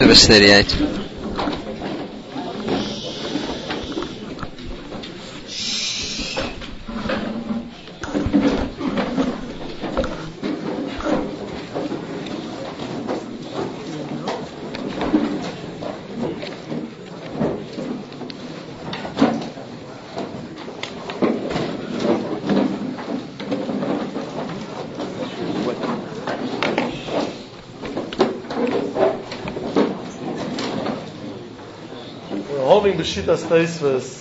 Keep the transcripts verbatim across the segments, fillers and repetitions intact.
Bestariate. Holding Beshitas Teisves.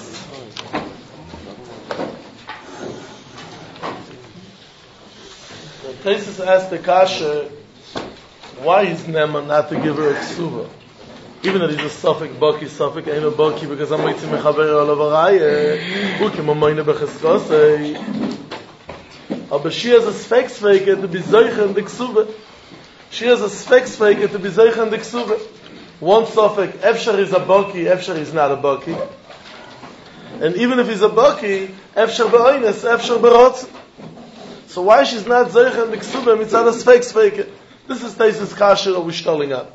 The Teisves asked the Kasha why is Neman not to give her a ksuva, even that he's a Suffolk Baki, Suffolk ain't a Baki, because I'm waiting mechaber olav araye ukim amayne becheskosei. Aber she has a sfeksfeike to be zoiche in the ksuva. She has a sfeksfeike to be zoiche in the ksuva. One suffix, Efshar is a Baki, Efshar is not a Baki. And even if he's a Baki, Efshar be'oines, Efshar be'rotz. So why she's not Zeicha in the Ksuba, mitzad a Sfeik Sfeike? This is Teisus Kasher that we're stalling up.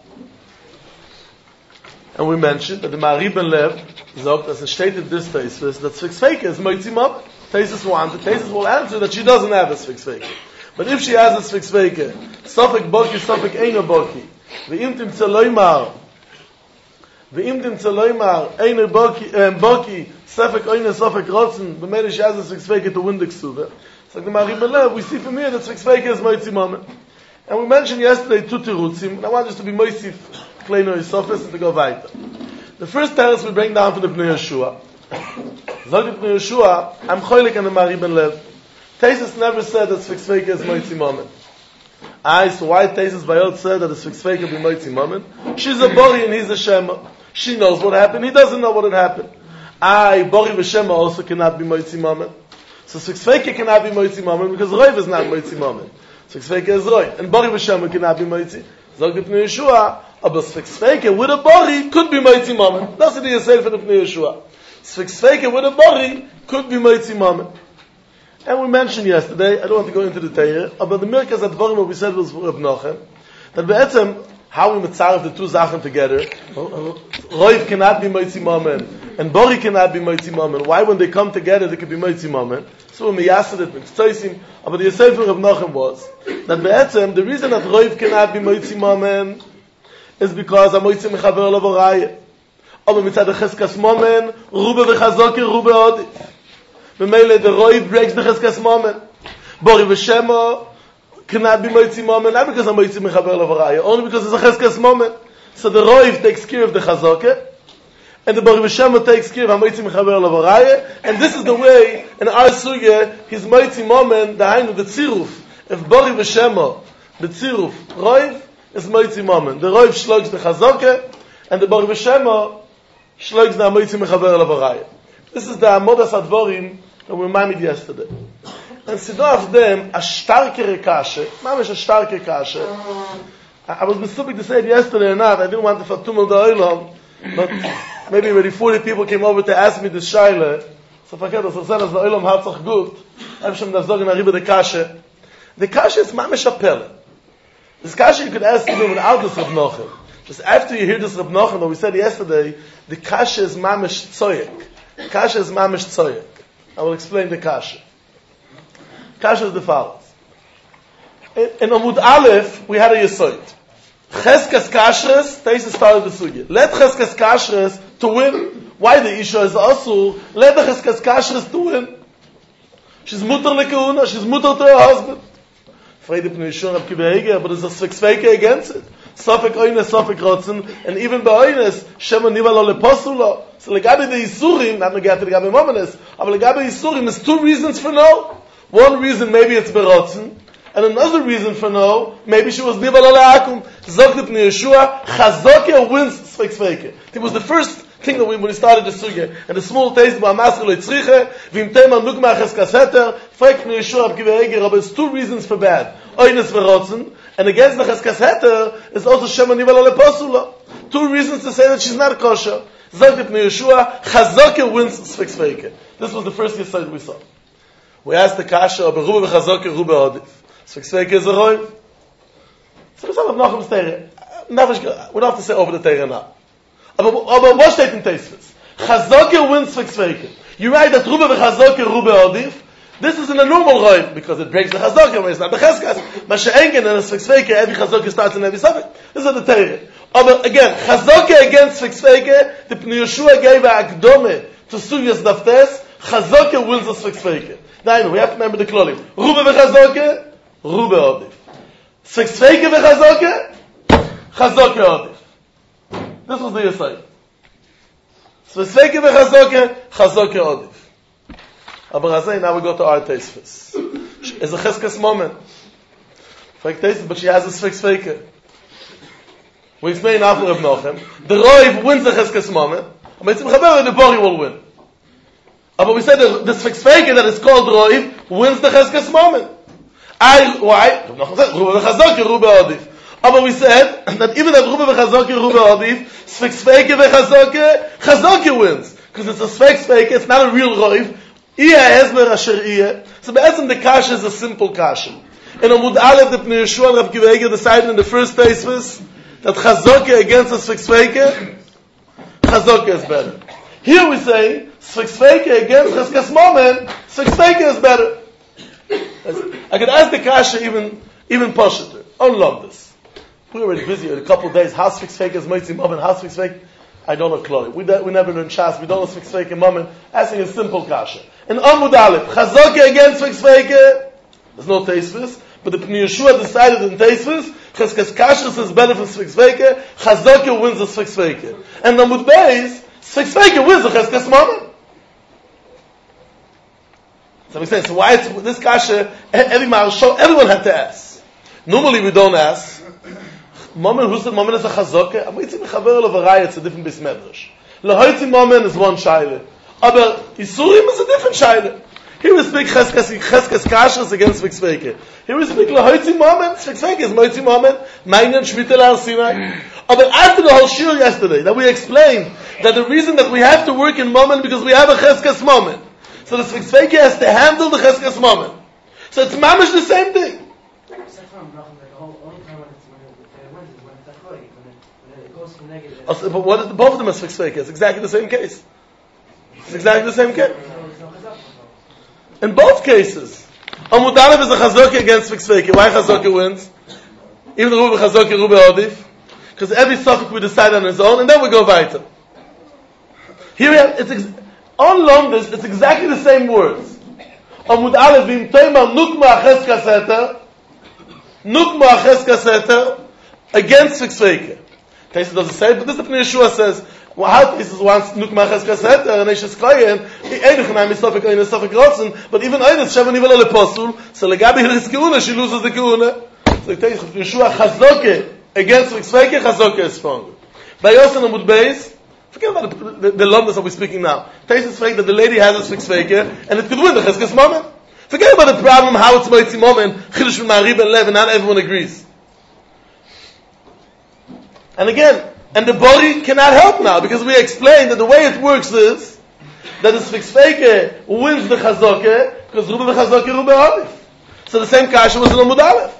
And we mentioned that the Mari Ben Lev sagt, as it stated this Teisus, that Sfeik Sfeike is Moitzi Mob. Teisus wanted, Teisus will answer that she doesn't have a Sfeik Sfeike. But if she has a Sfeik Sfeike, Suffix Baki, Suffix Ein a Baki, Ve'im Timtze Loimar, Ve'im Timtze Loimar, Ein a Baki, Baki, Sefek Ein a Sefek Rotzen, the Medish has a Sfeik Sfeike to win the Ksuva. So like the Mari Ben Lev, we see from here that Sfeik Sfeike is Moitzi Mob. And we mentioned yesterday two Tirutzim, and I want us to be Moisif, Kleino Yisofis, and to go weiter. The first teretz we bring down from the Bnei Yeshua. Zog the Bnei Yeshua, I'm choilik and the Mari Ben Lev. Teisus never said that Sfeik Sfeike is Moitzi Momen. I, so why Teisus Bayot said that the Sfeik Sfeike be Moitzi Momen? She's a Bori and he's a Shema. She knows what happened, he doesn't know what had happened. I, Bori v'Shema also cannot be Moitzi Momen. So Sfeik Sfeike cannot be Moitzi Momen because Roiv is not Moitzi Momen. Sfeik Sfeike is Roiv. And Bori v'Shema cannot be Moitzi. Zog the Bnei Yeshua, aber Sfeik Sfeike with a Bori could be Moitzi Momen. That's what he said for the Bnei Yeshua. Sfeik Sfeike with a Bori could be Moitzi Momen. And we mentioned yesterday, I don't want to go into the Teire, but the Mirkas at Dvorim what we said was for Reb Nochem, that be'etzem, how we mitzaref the two Sachen together, Roiv cannot be Moitzi Momen, and Bori cannot be Moitzi Momen. Why when they come together they could be Moitzi Momen? So we miyased it, mitztoisim, but the Yisrael for Reb Nochem was, that be'etzem, the reason that Roiv cannot be Moitzi Momen is because a Moitzi mechaber olav araye. Aber mitzad echeskas Momen, Rube v'chazoke, Rube odif. B'meile the Roiv breaks the Cheskas Momen. Bori v'Shema cannot be Moitzi Momen, not because I'm Moitzi Mechaber Lavaraya, only because it's a Cheskas Momen. So the Roiv takes care of the Chazoke, and the Bori v'Shema takes care of Moitzi Mechaber Lavaraya, and this is the way, in our Suge, his Moitzi Momen, the Hainu, the Tziruf. If Bori v'Shema, the Tziruf, Roiv, is Moitzi Momen. The Roiv shlogs the Chazoke, and the Bori v'Shema shlogs the Moitzi Mechaber Lavaraya. This is the Amodas Advorim that we reminded yesterday. And Sido of them, a starke kashe, mamish a starke kashe. I was mistaken to say it yesterday or not, I didn't want to fatumel the oilom, but maybe when forty people came over to ask me this shaila, so forget us, I said as the oilom hatzach gut, I'm sure that's not going to arriba the kashe. The kashe is mamish a pelle. This kashe you could ask even without this Reb Nochem. Just after you hear this Reb Nochem, that we said yesterday, the kashe is mamish tzoyek. Kasha is mamish tzoyek. I will explain the kasha. Kasha is the follows. In, in Amud Aleph, we had a Yesod. Cheskas Kashres, Teisus started the Sugi. Let Cheskas Kashres to win. Why the Isha is Asur? Let the Cheskas Kashres to win. She's mutter lekehuna, she's mutter to her husband. Friede Pnei Yeshua Rab Kiva Eger, but there's a Sfeik Sfeike against it. Sofek Oynes, Sofek Rotzen, and even by Oynes, Shema Niva Lo Leposula. So legabe the Yisurim, not legabe the legabe Momenes, but legabe Yisurim, there's two reasons for no. One reason, maybe it's Berotzen, and another reason for no, maybe she was Niva Lo Leakum. Zok the Pnei Yeshua, Chazokia wins Sfeik Sfeike. It was the first thing that we, when we started the Sugya, and the small taste, Ba'amasre Lo Yitzriche, Vim Tema Nukma Cheskas Heter, Frek Pnei Yeshua Rab Kiva Eger, but there's two reasons for bad. Oynes Berotzen, and against the Cheskas Heter is also Shema Niva Lo Leposula. Two reasons to say that she's not kosher. Zog the Pnei Yeshua, Chazoke wins Sfeik Sfeike. This was the first Yesod we saw. We asked the Kasha, Berube v'Chazoke, Rube Odif. Sfeik Sfeike is a Roiv. So we saw Reb Nochem Steire. never, we don't have to say over the Torah now. Aber, aber what steht in Teisvis? Chazoke wins Sfik You write that Rube v'chazoke Rube Odif. This is in a normal roim, because it breaks the chazoke, but it's not the cheskas. But she'engen and a Sfik every chazoke starts in every suffix. This is the Torah. But again, chazoke against Sfik the Pnei Yeshua gave a akdome to Sugyas Daftes, chazoke wins the Sfik Now, we have to remember the klolim. Rube v'chazoke, Rube Odif. Sfik v'chazoke, chazoke Odif. This was the Yisai. Sfik v'chazoke, chazoke Odif. Aber Razai, now we go to our Teisvis. It's a cheskas moment. Like Teisvis, but she has a Sfik Sveike. We explain after Reb Nochem. The Roiv wins the cheskas moment. And Mitzim Chaber, the Bori will win. But we said the, the Sfik Sveike that is called Roiv wins the cheskas moment. I, why? Reb Nochem said, Rube v'chazoke, Rube Odif. But we said that even at Rube v'chazoke, Rube Odif, Sfik Sveike v'chazoke, chazoke wins. Because it's a Sfik Sveike, it's not a real Roiv. Iya Hezmer Asher Iya. So be'etzem the kasha is a simple kasha. In Amud Aleph, the Pnei Yeshua and Rav Kiva decided in the first Teisvis that Chazoke against the Sfik Sveike, Chazoke is better. Here we say, Sfik Sveike against Cheskas Momen, Sfik Sveike is better. I could ask the kasha even, even Posheter. I love this. We were already busy in a couple of days. How Sfik Sveike is Moitzi Momen, how Sfik Sveike, I don't know Klori. We, we never learn Shas, we don't know Sfik Sveike Momen. Asking a simple kasha. In Amud Aleph, Chazoke against Sfik Sveike, there's no Teisvis, but the Pnei Yeshua decided in Teisvis, Cheskas Kashrus is better from Sfik Sveike, Chazoke wins the Sfik Sveike. And Amud Beis, Sfik Sveike wins the Cheskas Momen. So we say, so why it's, this kasha, every Maharsho, everyone had to ask. Normally we don't ask. Momen, who said Momen is a Chazoke? I'm waiting to Chaver Lovaraya, it's a different Bismedrash. Lehoitzi Momen is one Shaila. Aber Isurim is a different Shaila. Here we speak Cheskas, Cheskas Kashrus against Sfik Sveike. Here we speak Lehoitzi Momen, Sfik Sveike is Moitzi Momen, Mainyan Shmitel Al Sinai. But after the whole shir yesterday, that we explained that the reason that we have to work in Momen because we have a Cheskas Momen. So the Sfik Sveike has to handle the Cheskas Momen. So it's mamish the same thing. Also, but what is the, both of them are Sfik Sveike? It's exactly the same case. It's exactly the same case. In both cases, Amud Aleph is a Chazoke against Sfik Sveike. Why Chazoke wins? Even the Rube Chazoke, Rube Odif. Because every suffix we decide on his own, and then we go weiter. Here we have, it's ex- on Lomdus, it's exactly the same words. Amud Aleph, Vim Toimar Nukma Aches Kaseter, Nukma Aches Kaseter, against Sfik Sveike. Taisa doesn't say it, but this is the Pnei Yeshua says, well, how this is once Nukma Aches Kaseter, and Eishes Koyen, Einich is Sofik, Ein Sofik Rotzen, but even Ein is Sheva Nivel Ele Posul, so Legabi Hiris Keuna, she loses the Keuna. So Taisa, Pnei Yeshua Chazoke, against Sfik Sveike, Chazoke is stronger. By Yosan Amud Beis, forget about the, the, the Lomdus that we're speaking now. Taisa is saying that the lady has a Sfik Sveike, and it could win the Cheskas Momen. Forget about the problem, how it's Moitzi Momen, Chidush from Ma'arib and Lev, and not everyone agrees. And again, and the body cannot help now, because we explained that the way it works is, that the Sfik Sveike wins the Chazoke, because Rube Chazoke, Rube Odif. So the same kasha was in Amud Aleph.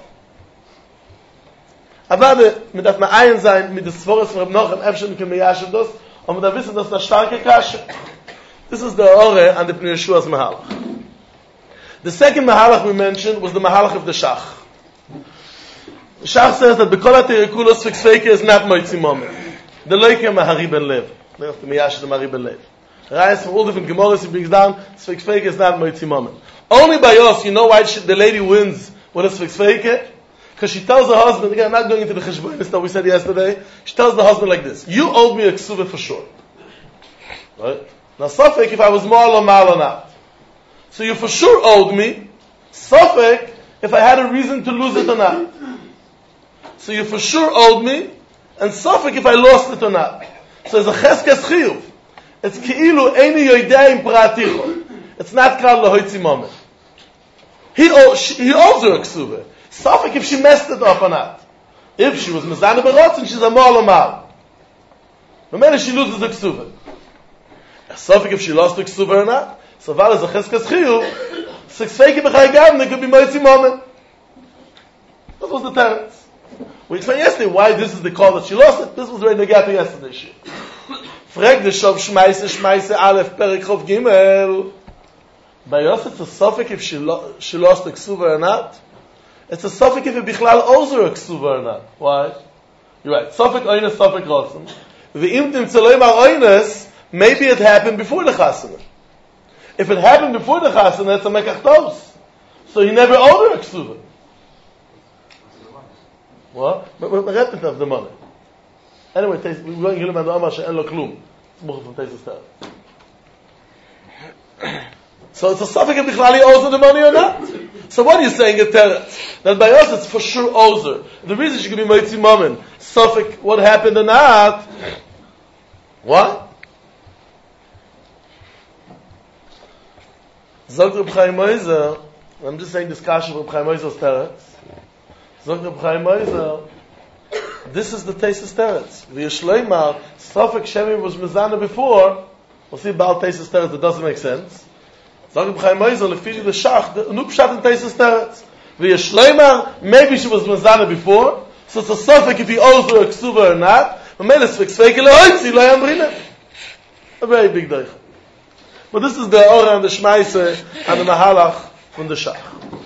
Aber mit das Ma'ayin sein, mit des Svores von Reb Nochem, Efshen kem Meyashev dos, und da wissen, dass das starke kasha. This is the Ore and the Pnei Yeshua's Mahalach. The second Mahalach we mentioned was the Mahalach of the Shach. The Shach says that B'kol HaTeirekulo Sfik Sveike is not Moitzi Momen. The Loike Mahari Ben Lev. The Meyashev the Mahari Ben Lev. Rayas from all different Gemorahs he brings down, Sfik Sveike is not Moitzi Momen. Only by us, you know why she, the lady wins with a Sfik Sveike? Because she tells her husband, again, I'm not going into the Cheshbonis that we said yesterday, she tells the husband like this, you owed me a ksuva for sure. Right? Now, Safek, if I was mal or mal or not. So you for sure owed me, Safek, if I had a reason to lose it or not. So you for sure owed me, and Safek, if I lost it or not. So it's a cheskes chiyuv. It's ki'ilu eini yoidei im praticho. It's not kal lohoitzi moment. He, he owes her a ksuva. Safek if she messed it up or not. If she was mezana berotz and she's a mal or mal. No matter she loses the ksuva. Safek if she lost the ksuva or not. So val is a cheskes chiyuv. Six fake b'chai gam, they could be moitzi moment. That was the tenants. We explained yesterday why this is the call that she lost it. This was already the gap yesterday. Frag the Shav Shmeise Shmeise Aleph Perek Chov Gimel. By us it's a suffix if she, lo- she lost the ksuva or not. It's a suffix if it bichlal ozer a ksuva or not. Why? You're right. Suffix oines, suffix rotzen. V'im tim tzeloim al-oines, maybe it happened before the chasana. If it happened before the chasana, it's a mekach tos. So he never owed her a ksuva. What? But we read of the money. Anyway, we want to learn Amar she'en lo klum. So it's a suffix if bichlali owes the money or not. So what are you saying at Teretz? That by us it's for sure ozer. The reason she could be moitzi mammon, suffix what happened or not. What? Zog Reb Chaim Moiser, I'm just saying this kasha of Reb Chaim Moiser's Teretz. Zog Reb Chaim Moiser, this is the Teisus Teretz. V'yishleimar, suffix Shemi was mezana before, we'll see about Teisus Teretz, it doesn't make sense. Zog Reb Chaim Moiser, lefili the shach, the nuk pshat in Teisus Teretz. V'yishleimar, maybe she was mezana before, so it's a suffix if he owes her a ksuva or not, but made a sfix fake lehoitzi, lo yambrina. A very big deich. But this is the Ora and the Shmeise and the Mahalach from the Shach.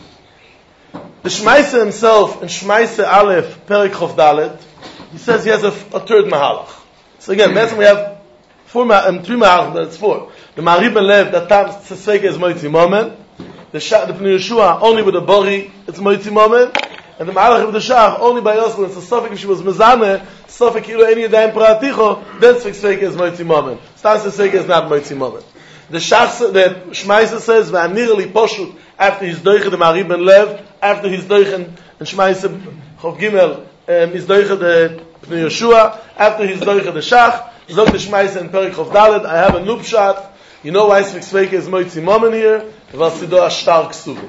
The Shmeise himself in Shmeise Aleph, Perek Chof Dalet, he says he has a, a third Mahalach. So again, mm-hmm. we have four and three Mahalach, but it's four. The Ma'arib Ben Lev, that time Tzesveke is Moitzi Momen. The Shach, the Pnei Yeshua, only with the Bori, it's Moitzi Momen. And the Mahalach of the Shach, only by Yosef, it's a Sofik, if she was Mezane, Sofik Ilo Eni Yadayim Praticho, then Tzesveke is Moitzi Momen. Stam Tzesveke is not Moitzi Momen. The Shach, the Shmeise says, "V'amir li poshut." After his doiche the Ma'arib Ben Lev, after his doiche and Shmeise Chov Gimel, um, his doiche the Pnei Yeshua, after his doiche the Shach, zog the Shmeise and Perek Chov Dalet. I have a nupshat. You know why Sfik Sveike is Moitzi Momen here? Because Sido a Shtar Ksuvi.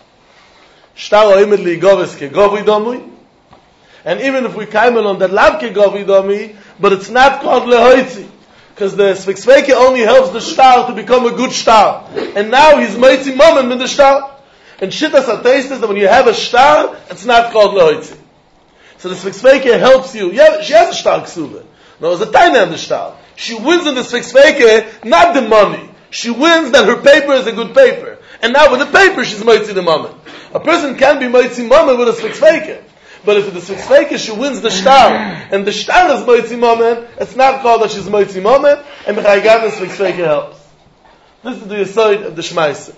Shtar oimed li goves ke govi domui. And even if we came on that lab ke govi domi, but it's not called lehoitzi. Because the Sfik Sveike only helps the shtar to become a good shtar. And now he's Moitzi Momen with the shtar. And Shittas HaTeis is that when you have a shtar, it's not called Lehoitzi. So the Sfik Sveike helps you. Yeah, she has a shtar ksuva. No, there's a tiny on the shtar. She wins in the Sfik Sveike, not the money. She wins that her paper is a good paper. And now with the paper, she's Moitzi the Momen. A person can be Moitzi Momen with a Sfik Sveike. But if the Sfik Sveike, she wins the shtar, and the shtar is Moitzi Momen, it's not called that she's Moitzi Momen, and B'chai Gav the Sfik Sveike helps. This is the Yesod of the Shmeise.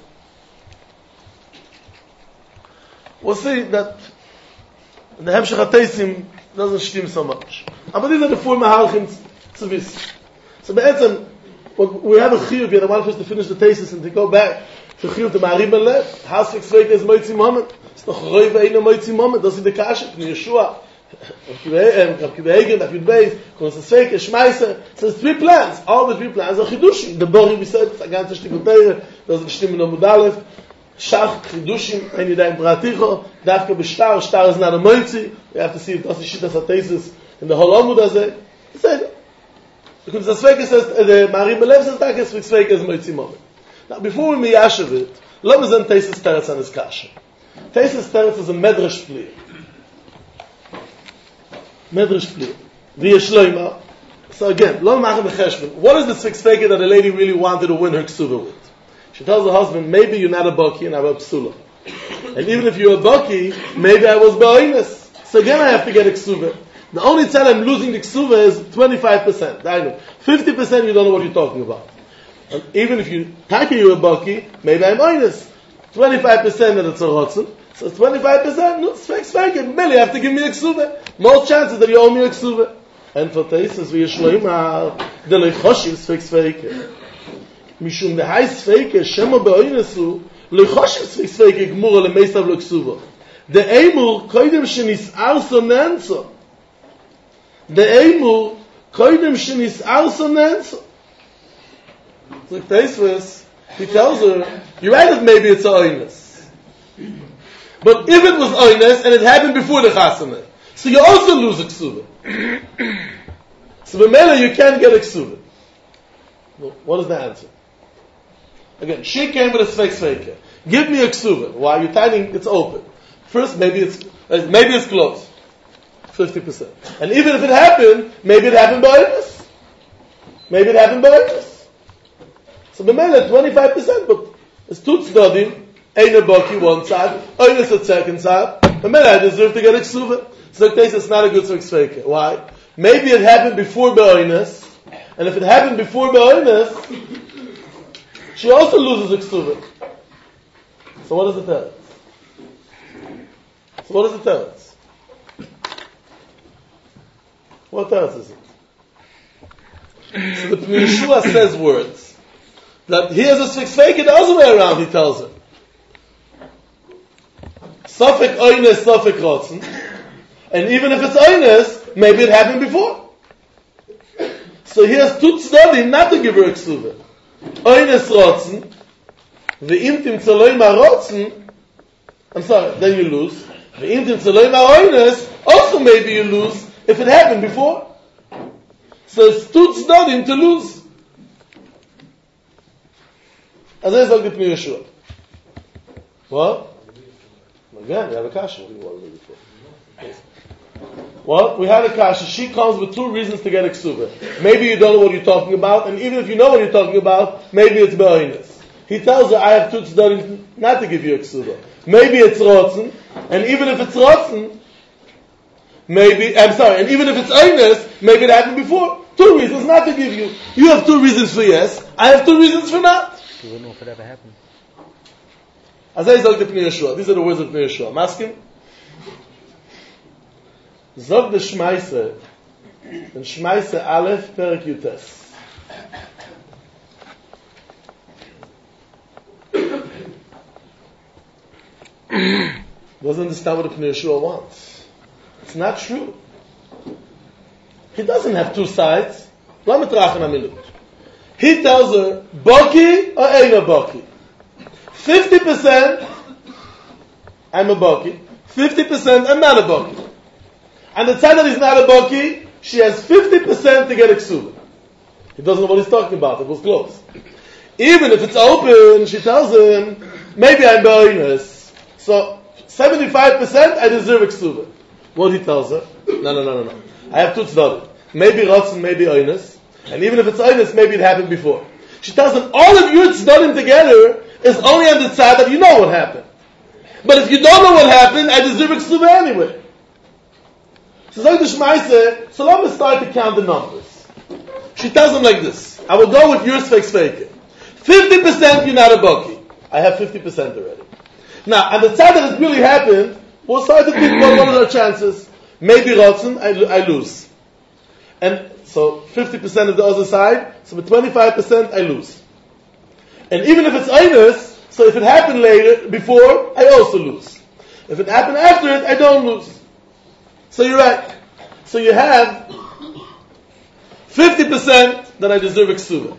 We'll see that the Hemshech HaTeisim doesn't stim so much. But these are the four Mahalchim to this. So be'etzem, we have a chiyuv here, I want us to finish the thesis and to go back to chiyuv to Ma'arib Ben Lev. How Sfik Sveike is Moitzi Momen? It's noch roi ve'eino Moitzi Momen. Das ist the Kasha, Pnei Yeshua, Rav Kiva Eigen, Rav Yud Beis, Konos Sfeike, Shmeise. So there's three plans. All the three plans are Chidushim. The Bori, we said, it's a ganze Shtikotere, das ist Stimmen Amud Aleph. Shach, Chidushim, Ein Yadayim Praticho, Dafka B'Shtar, Shtar is not a Moitzi. We have to see if that's the Shittas HaTeisus in the whole Amud Azeh. He said, because the Sfeike says, the Ma'arib Ben Lev says, that is Sfeike is Moitzi Momen. Now, before we miyashav it, let me then Teisus Teretz on his Kasha. Teisus Teretz is a Medrash Plir. Medrash Plir. V'yeshloima. So again, lo machem b'cheshbon. What is the Sfik Sveike that a lady really wanted to win her ksuva with? She tells her husband, maybe you're not a baki and I'm a psula. And even if you're a baki, maybe I was ba'oines. So again I have to get a ksuva. The only time I'm losing the ksuva is twenty-five percent. I know. fifty percent you don't know what you're talking about. And even if you take you a baki, maybe I'm minus. twenty-five percent that it's a rotzen. So twenty-five percent, no, Sfik Sveike. Maybe you have to give me a ksuva. More chances that you owe me a ksuva. And for Teisus, v'yeshloimar, the leichoshiv Sfik Sveike. Mishum the high Sveike, shema be'oinesu, leichoshiv Sfik Sveike, gmura lemeisav lo ksuva. The Eimur, koidem shenis arso nenso. The Eimur, koidem shenis arso nenso. So Teisus, he tells her, you're right that maybe it's a oines. But if it was oines, and it happened before the chasana, so you also lose a ksuva. So b'mela you can't get a ksuva. Well, what is the answer? Again, she came with a Sfik Sveike. Give me a ksuva. Why? You're telling it's open. First, maybe it's uh, maybe it's closed. fifty percent. And even if it happened, maybe it happened by Oinus. Maybe it happened by Oinus. So the man at twenty-five percent, but it's two tzdadim, ein a baki one side, Oinus a second side, the man I deserve to get a ksuva. So it's not a good tzvik. Why? Maybe it happened before by Oinus, and if it happened before by Oinus, she also loses a ksuva. So what does it tell us? So what does it tell us? What else is it? So the Pnei Yeshua says words that he has a six fake the other way around. He tells her, Safek Oines, Safek Rotzen, and even if it's Oines, maybe it happened before. So he has two tzdadim not to give her a ksuva. Oines Rotzen, ve'imtim tzaloi ma Rotzen. I'm sorry, then you lose. Ve'imtim tzaloi ma Oines, also maybe you lose if it happened before. So it's two tzdadim to lose. As I said, Pnei Yeshua. What? Again, we have a kasha. What do you want to do before? What? We had a kasha. She comes with two reasons to get a ksuva. Maybe you don't know what you're talking about, and even if you know what you're talking about, maybe it's be'oinus. He tells her, I have two tzdadim not to give you a ksuva. Maybe it's rotzen, and even if it's rotzen, maybe, I'm sorry, and even if it's oinus, maybe it happened before. Two reasons not to give you. You have two reasons for yes, I have two reasons for not. You wouldn't know if it ever happened. As I zog the Pnei Yeshua, these are the words of Pnei Yeshua. Maskim? Zog the Shmaise, and Shmaise Aleph, Perek Yutes. Doesn't understand what the Pnei Yeshua wants. It's not true. He doesn't have two sides. He tells her, Baki or Eina Baki. fifty percent, I'm a Baki. fifty percent, I'm not a Baki. And the time that he's not a Baki, she has fifty percent to get a ksuva. He doesn't know what he's talking about. It was close. Even if it's open, she tells him, maybe I'm Ba'inus. So, seventy-five percent, I deserve a ksuva. What he tells her? No, no, no, no, no. I have two tzdadim. Maybe Ratzon, maybe Oinus. And even if it's Oinus, maybe it happened before. She tells him, all of your tzdadim together is only on the side that you know what happened. But if you don't know what happened, I deserve a ksuva anyway. So Zog the Shmaise, so let me start to count the numbers. She tells him like this. I will go with your sfeik sfeike. fifty percent you're not a Baki. I have fifty percent already. Now, on the side that it really happened, we'll start to think what are our chances. Maybe Ratzon, I, I lose. And so fifty percent of the other side, so with twenty-five percent I lose. And even if it's Oinus, so if it happened later, before, I also lose. If it happened after it, I don't lose. So you're right. So you have fifty percent that I deserve a ksuva.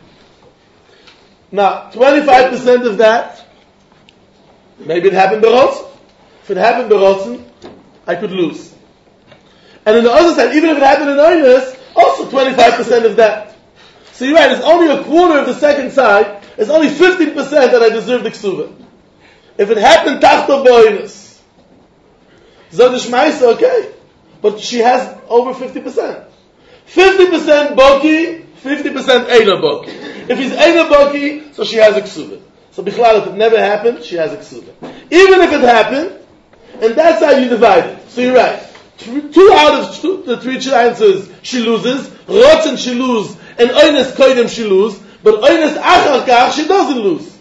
Now, twenty-five percent of that, maybe it happened by Ratzon. If it happened by Ratzon, I could lose. And on the other side, even if it happened in Oinus, also twenty-five percent of that. So you're right, it's only a quarter of the second side, it's only fifteen percent that I deserve the ksuva. If it happened tachto b'oinus, Zod Shmaisa, okay. But she has over fifty percent. fifty percent Boki, fifty percent Eina Boki. If he's Eina Boki, so she has a ksuva. So bichlal, if it never happened, she has a ksuva. Even if it happened, and that's how you divide it. So you're right. Two out of two, the three chances she loses, Rotzen she loses, and Oinus Koidem she loses, but Oinus Achar Kach she doesn't lose.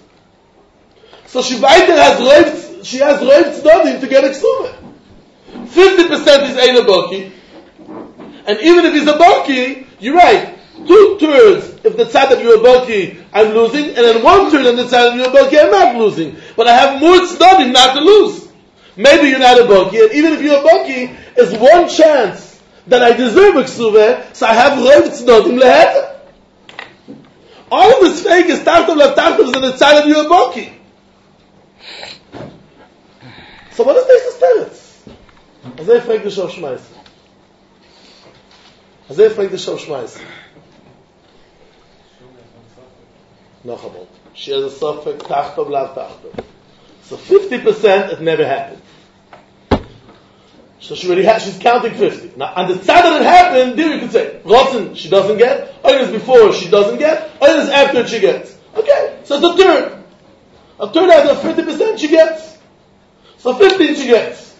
So she weiter has Roiv, she has Roiv Tzdodim to get a ksuva. fifty percent is Eina Boki, and even if he's a Boki, you're right, two thirds, if the side that you're a Boki, I'm losing, and then one third on the side that you're a Boki, I'm not losing. But I have more Tzdodim not to lose. Maybe you're not a Boki, and even if you're a Boki, is one chance that I deserve a ksuva, so I have Roiv Tzdodim leheta. All of this fake is Tartav la Tartav on the side of you're a Boki. So what is this spirits? As I frag the Shov Shmaisa. As I frag the Shov Shmaisa. No chabot. She has a suffix, Tachtov la Tachtov. So fifty percent it never happened. So she already has, she's counting fifty. Now, on the side that it happened, there you could say, Rotzen, she doesn't get, Oynes before, she doesn't get, Oynes after, she gets. Okay, so it's a third. A third out of fifty percent she gets. So fifteen she gets.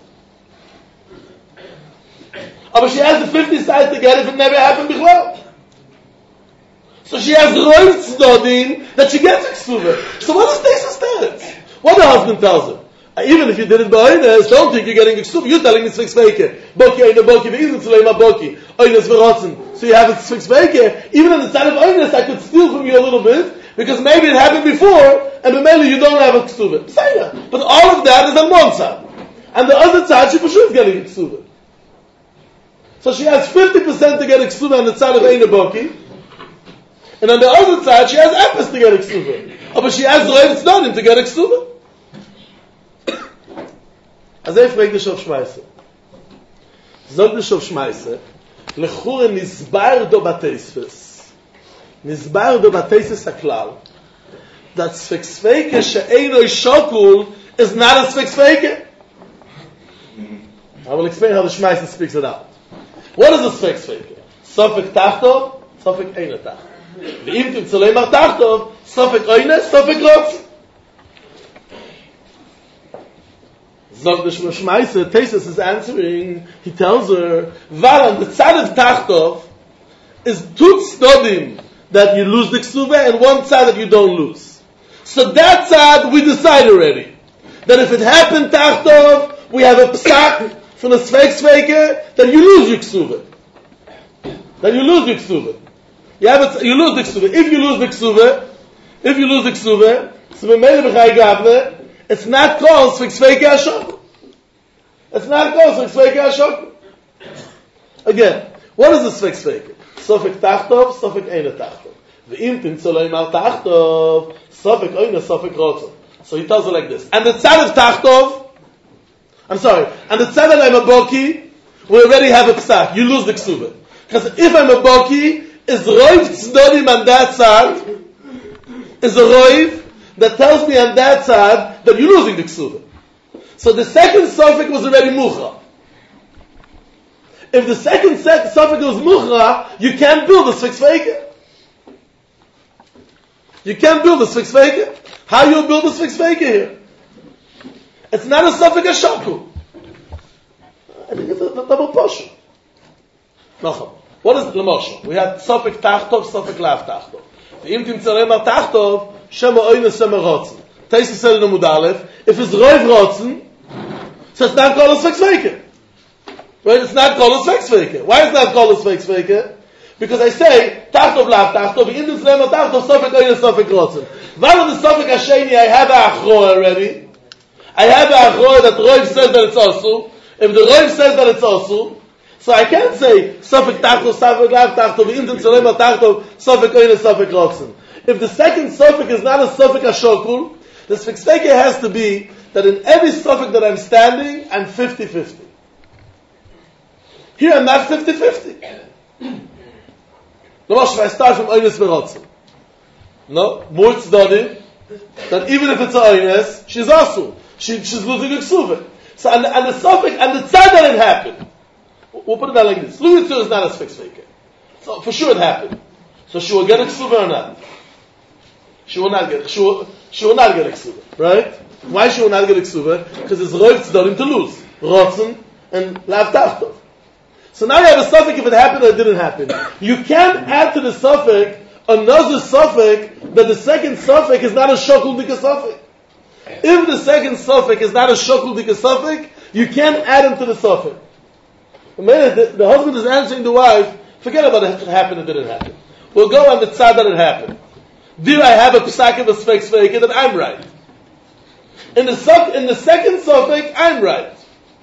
Oh, but she has the fifty sides to get if it never happened before. So she has roiv tzedodin that she gets eksuva. So what does Tesa stand? What the husband tells her? Uh, even if you did it by Oynes, don't think you're getting eksuva. You're telling me it's fixed veke. Boki eine boki, ve'izim tzulema boki. Oynes v'rotzen. So you have it fixed veke. Even on the side of Oynes, I could steal from you a little bit, because maybe it happened before, and maybe you don't have a ksuva. But all of that is on one side. And the other side, she for sure is getting a ksuva. So she has fifty percent to get a ksuva on the side of Eine Boki, and on the other side, she has Epis to get a ksuva. Oh, but she has Roiv Tzedodin to get a ksuva. As I frage the Shof Shmeise. Zog the Shof Shmeise, Lechure Nizbar do Bateisfes. Nizbar do Bateisfes HaKlal. That Sfexfeike she'einoi shokul is not a Sfexfeike. I will explain how the Shmeise speaks it out. What is a Sfexfeike? Sofek Tachtov, Sofek Eine Tachtov. Ve'im tim Tzoleimar Tachtov, Sofek Oine, Sofek Rotz. Zog the Shmeise, Tesis is answering, he tells her, Varan, the tzad of Tachtov is two tznodim that you lose the ksuva and one tzad that you don't lose. So that tzad we decide already. That if it happened Tachtov, we have a psak from the Sveik Sveike, then you lose your ksuva. Then you lose your ksuva. You have a, you lose the ksuva. If you lose the ksuva, if you lose the ksuva, so b'meile b'chai gavne, it's not called Sveik Sveike Ashok. It's not called Sveik Sveike Ashok. Again, what is the Sveik Sveike? Sofek Tachtov, Sofek Eine Tachtov. Ve'im timtzolei mal Tachtov, Sofek Oine, Sofek Rotzon. So he tells her like this. And the tzad of Tachtov, I'm sorry, and the tzad that I'm a boki, we already have a psak. You lose the ksuva. Because if I'm a boki, is roiv tzdodim on that tzad, is a roiv that tells me on that tzad that you're losing the ksuva. So the second Sofek was already mucha. If the second Sofek was mucha, you can't build a Sfix Feike. You can't build a Sfix Feike. How you build a Sfix Feike here? It's not a Sofek Ashaku. I think it's a, a double portion. No. What is the Moshe? We had Sofek Tachtov, Sofek Lav Tachtov. Ve'im timtzarema Tachtov, Shema Oine, Shema Rotzen. Teisi said in the Mudalev, if it's Roiv Rotzen, so it's not called a Sfix Feike. Right? It's not called a Sfix Feike. Why is it not called a Sfix Feike? Because I say, Tachtov Lav Tachtov, in this name of Tachtov, Sofek Oine, Sofek Rotzen. While in the Sofek Hasheni, I have a Achroa already. I have a Achroa that Roiv says that it's also. If the Roiv says that it's also, so I can't say, Sofek Tachtov, Sofek Lav Tachtov, in this name of Tachtov, Sofek Oine, Sofek Rotzen. If the second Sofek is not a Sofek Ashokul, the Sfix Feike has to be that in every Sofek that I'm standing, I'm fifty-fifty. Here I'm not fifty-fifty. No more should I start from Oynes Verotzen. No? More tzedodin, that even if it's a Oynes, she's also. She, she's losing a ksuva. So, and, and the Sofek, and the tzad that it happened. We'll put it down like this. Luitzur is not a Sfix Feike. So, for sure it happened. So she will get a ksuva or not? She will not get, she will, she will not get a ksuva. Right? Why she will not get a ksuva? Because it's roiv tzedodin to lose. Rotzen and lav tachtov. So now you have a suffix if it happened or it didn't happen. You can't add to the suffix another suffix that the second suffix is not a shokul dika suffix. If the second suffix is not a shokul dika suffix, you can't add him to the suffix. The, the husband is answering the wife, forget about it happened or didn't happen. We'll go on the tzad that it happened. Did I have a psak of a sfeik sveike that I'm right? In the, suff- in the second suffix, I'm right.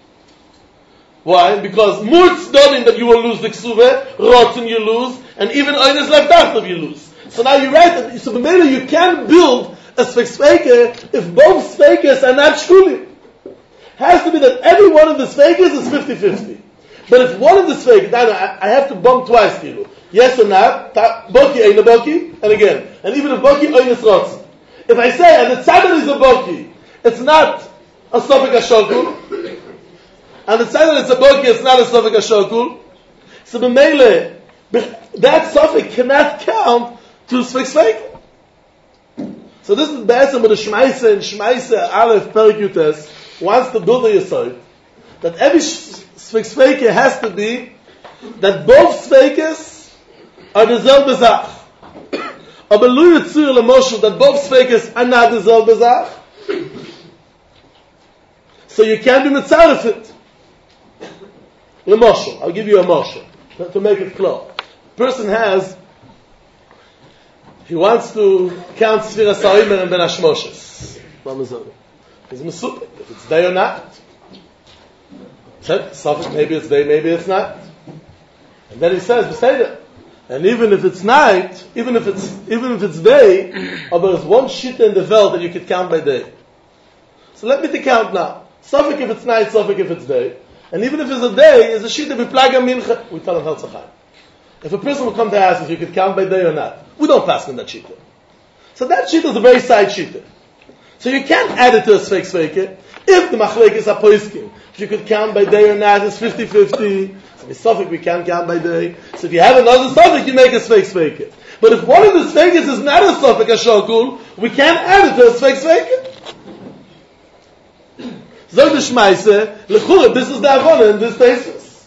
Why? Because more tzdodim that you will lose the ksuve, rotzen you lose, and even oynes left after you lose. So now you're right. So maybe you can't build a sfeik sveike if both sveikes are not shkulim. Has to be that every one of the sveikes is fifty-fifty. But if one of the sveikes, I, I have to bump twice, kilu. Yes or not? Boki ain't a boki, and again, and even if boki oynes rotzen. If I say and the tzaddik is a boki, it's not a sofik ashokul. and the side that it's a boki, it's not a suffix ashokul. So the mele, that suffix cannot count to sfix fake. So this is basically what the Shmaise and Shmaise Aleph Perikutes wants to build a yesod, that every sfix fake has to be that both sfeikes are the zel bezach. Aber lu yitzur l'moshel that both sfeikes are not the zel bezach. So you can't be mitzaref it. L'moshel, I'll give you a moshel to make it clear. Person has, he wants to count Sfira Sa'imer and Ben Hashmoshes. He's mesupik. If it's day or not. Check, maybe it's day, maybe it's not. And then he says, Beseder. And even if it's night, even if it's even if it's day, or there's one shit in the world that you could count by day. So let me to count now. Suffolk if it's night, Suffolk if it's day. And even if it's a day, is a shit of Plaga Mincha. We tell him Helzachai. If a person will come to ask if you could count by day or not, we don't pass on that shita. So that shita is a very side shita. So you can't add it to a Sfeik Sveike. If the Machlek is a Poiskim, if you could count by day or not, it's fifty-fifty. So in Suffolk we can't count by day. So if you have another Suffolk, you make a Sfeik Sveike. But if one of the Sveikes is not a Suffolk, a Shokul, we can't add it to a Sfeik Sveike. So the Shmaise, Lechura, this is the Avona in this basis.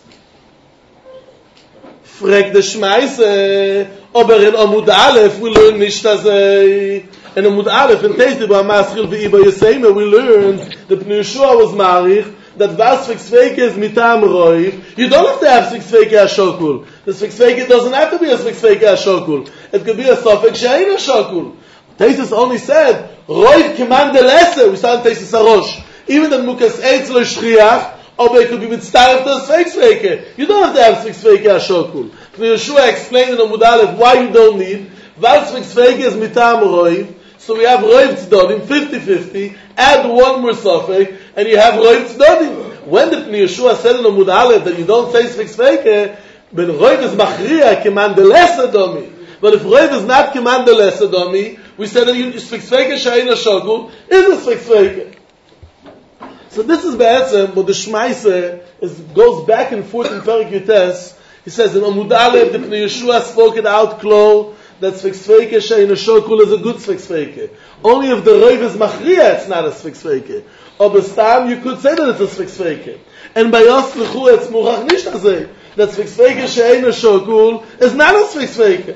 Frag the Shmaise, aber in Amud Aleph, we learn nicht as a... In Amud Aleph, in Teiti, by Maschil v'Iba Yesema, we learned that Pnei Yeshua was marich, that was Sfeik Sveike is mitam roiv. You don't have to have Sfeik Sveike HaShokul. The Sfeik Sveike doesn't have to be a Sfeik Sveike HaShokul. It could be a Sofek She'ein HaShokul. Teisus only said, roiv keman de lese, we saw in Teisus HaRosh. Even that Mukas Eitz lo Shchiach, or it could be mitzaref to a Sfeik Sveike. You don't have to have Sfeik Sveike HaShokul. Pnei Yeshua explained in Amud Aleph why you don't need. Was Sfeik Sveike is mitam roiv. So we have Roiv Tzdodim, fifty-fifty, add one more Sofek, and you have Roiv Tzdodim. When the Pnei Yeshua said in Amud Aleph that you don't say Sfeik Sveike, but Roiv is Machriya, Keman de Lesa Domi. But if Roiv is not Keman de Lesa Domi, we said that you Sfeik Sveike She'ein HaShokul is a Sfeik Sveike. So this is Be'etzem, what the Shmaise is, goes back and forth in Perik Yutes. He says in Amud Aleph, the Pnei Yeshua spoke it out clear, that Sfeik Sveike She'ein HaShokul is a good Sfeik Sveike. Only if the Roiv is Machriya, it's not a Sfeik Sveike. Or Bestam, you could say that it's a Sfeik Sveike. And by Yos Lichu, it's Murach nicht azay. That Sfeik Sveike She'ein HaShokul is not a Sfeik Sveike.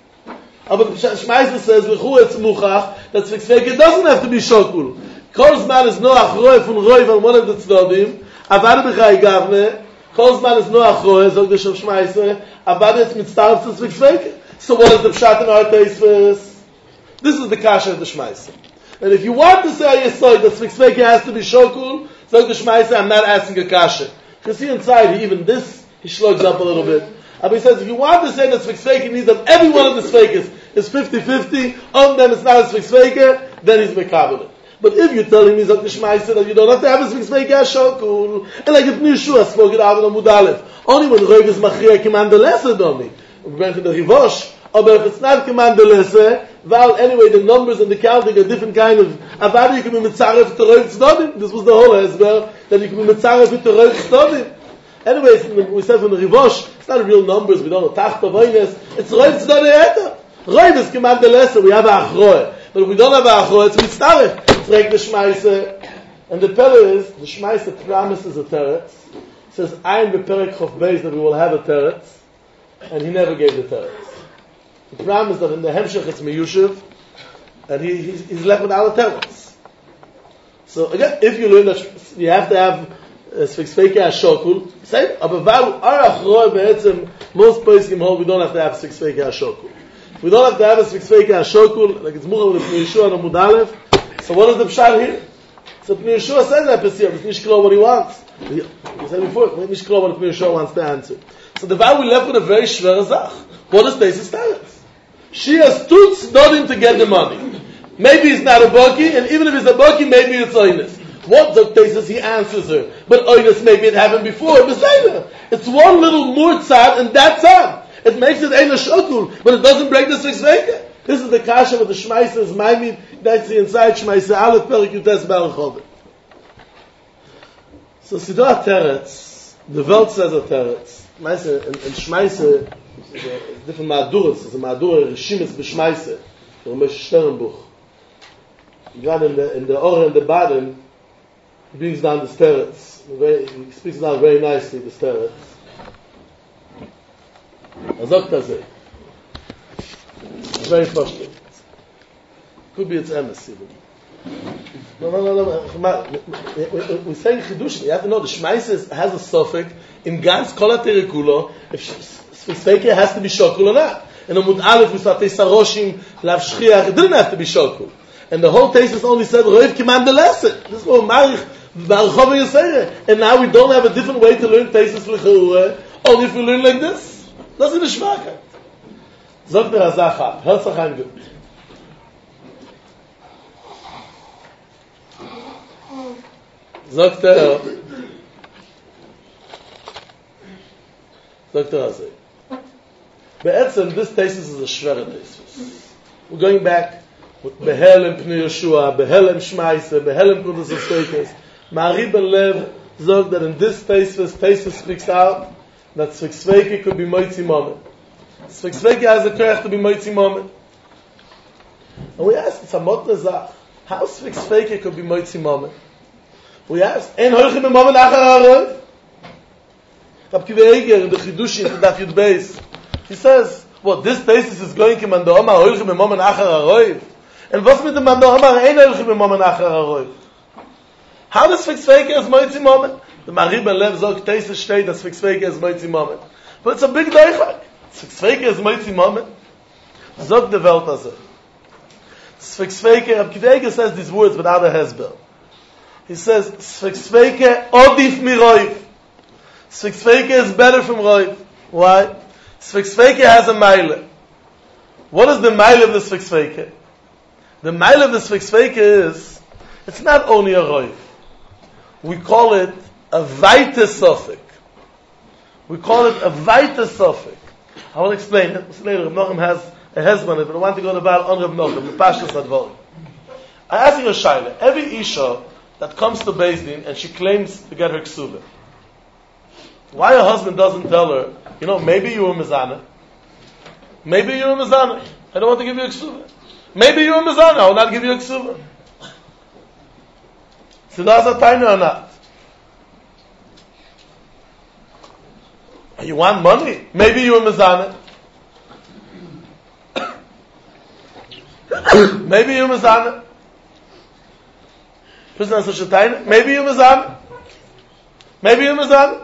But the Shmaise says, Lichu, it's Murach, that Sfeik Sveike doesn't have to be Shokul. Kolzman is Noach Roiv and Roiv on one of the Tzdodim, Avad B'chai Gavne, Kolzman is Noach Roiv, Zog the Shmaise, Avad it's Mitzaref to Sfeik Sveike. So what is the pshat in our Teisves? This is the kasha of the Shmaise. And if you want to say a Yesod that Sfeik Sveike has to be Shokul, so the Shmaise, I'm not asking a kasha. You see inside, even this, he slugs up a little bit. But he says, if you want to say that Sfeik Sveike means that every one of the Sveikes is fifty-fifty, on them it's not a Sfeik Sveike, then he's Mekabel. But if you're telling me, Zok the Shmaise, that you don't have to have a Sfeik Sveike HaShokul, and like if Pnei Yeshua spoke it out in Amud Aleph, only when Roiv is Machriya Keman de Lesa Domi. We went to the Rivosh, but if it's not Keman de Lesa, well, anyway, the numbers and the counting are different kind of, Avadi you can be Mitzaref to Roiv Tzdodim. This was the whole Hezber, that you can be Mitzaref to Roiv Tzdodim. Anyways, we said from the Rivosh, it's not real numbers, we don't know, Tachta Voines, it's Roiv Tzdodim Eta. Roiv is Keman de Lesa, we have a Achroe. But if we don't have a Achroe, it's Mitzaref. It's like the Shmaise. And the Pele is, the Shmaise promises a teretz. It says, I am the Perek Chof Beis that we will have a teretz. And he never gave the teretz. He promised that in the Hemshech it's Meyushiv, and he, he's, he's left without a teretz. So again, if you learn that you have to have Sfeik Sveike HaShokul, say, but our Achroe be'etzem, most places hold we don't have to have Sfeik Sveike HaShokul. If we don't have to have a Sfeik Sveike HaShokul, like it's Mucha with Pnei Yeshua and Amud Aleph, so what is the pshal here? So Pnei Yeshua says that Pesiyah, it's nicht klar what he wants. We said before, it's nicht klar what Pnei Yeshua wants to answer. So the vow we left with a very schwer zach. What is Teisus Teretz? She has two tzdodim to get the money. Maybe it's not a baki, and even if it's a baki, maybe it's oinus. What the Teisus? He answers her. But oinus, maybe it happened before. It's one little more tzad, and that's tzad. It makes it ein shokul, but it doesn't break the Sfeik Sveike. This is the kasha with the Shmaise is Maimid. That's the inside Shmaise Aleph Perik Yutes Baruch Chovet. So, sie do a teretz, the Welt says a teretz. Meise, in, in Schmeise, different Maduras, it's a Madura, Rishimis b'Schmeise, from Moshe Sternbuch. God in the, in the Or and the Baden, he brings down the teretz. He speaks down very nicely, the teretz. Azok It's very frustrating. Could be its emes even. No, no, no, no. We're saying Chidush. You have to know the Shmeis has a suffix in Gans Kol HaTerekulo. If Sfeike has to be shokul or not. In the Mud Aleph we start Tesaroshim Lav Shchiach. It didn't have to be shokul. And the whole thesis only said Roiv Kiman the lesson. This is what Marich Barchov Yisrael. And now we don't have a different way to learn thesis L'Churah. Only if we learn like this. Das ist die Schwachheit. Sagt der Azachab, hört sich ein gut. Sagt er, sagt er also, Be'etzem, this thesis is a schwere thesis. We're going back with Behelem Pnei Yeshua, Behelem Shmaise, Behelem Kudos Estekes. Ma'ari Ben Lev sagt that in this thesis, thesis speaks out that Sfiksveike could be Moitzi Moment. Sfiksveike has a kerech to be Moitzi Moment. And we asked, it's a Motne Zach, how Sfiksveike could be Moitzi Moment? We asked, Ein Hoichim in Moment Achar HaRoiv? Rab Kiva Eiger in the Chidushim, in Daf Yud Beis, he says, what, this thesis is going to Mando Omar Hoichim in Moment Achar HaRoiv? And what's with the Mando Omar Ein Hoichim in Moment Achar HaRoiv? How does Sfiksveike is Moitzi Moment? The Ma'ari Ben Lev sagt, Tesis steht, dass Sfiksveike is Moitzi Moment. But it's a big deichak. Sfiksveike is Moitzi Moment. Sagt the Welt also. Sfiksveike, Rab Kiva Eiger says these words without a hezbel. He says, Sfiksveike odif mi roiv. Sfiksveike is better from roiv. Why? Sfiksveike has a mile. What is the mile of the Sfiksveike? The mile of the Sfiksveike is, it's not only a roiv. We call it a weite suffix. We call it a weite suffix. I will explain it. Later, Rav Nochem has a hezbollah, but I want to go to Baal on Rav Nochem, the Pashtas Advarim. I ask you a shaila. Every Isha that comes to Beis Din and she claims to get her ksuva, why her husband doesn't tell her, you know, maybe you were mizana, maybe you were mizana, I don't want to give you a ksuva. Maybe you were mizana, I will not give you a ksuva. So that's a taina or not? You want money? Maybe you were mizana. Maybe you were mizana. Person has such a taina. Maybe you were mizana. Maybe you were mizana.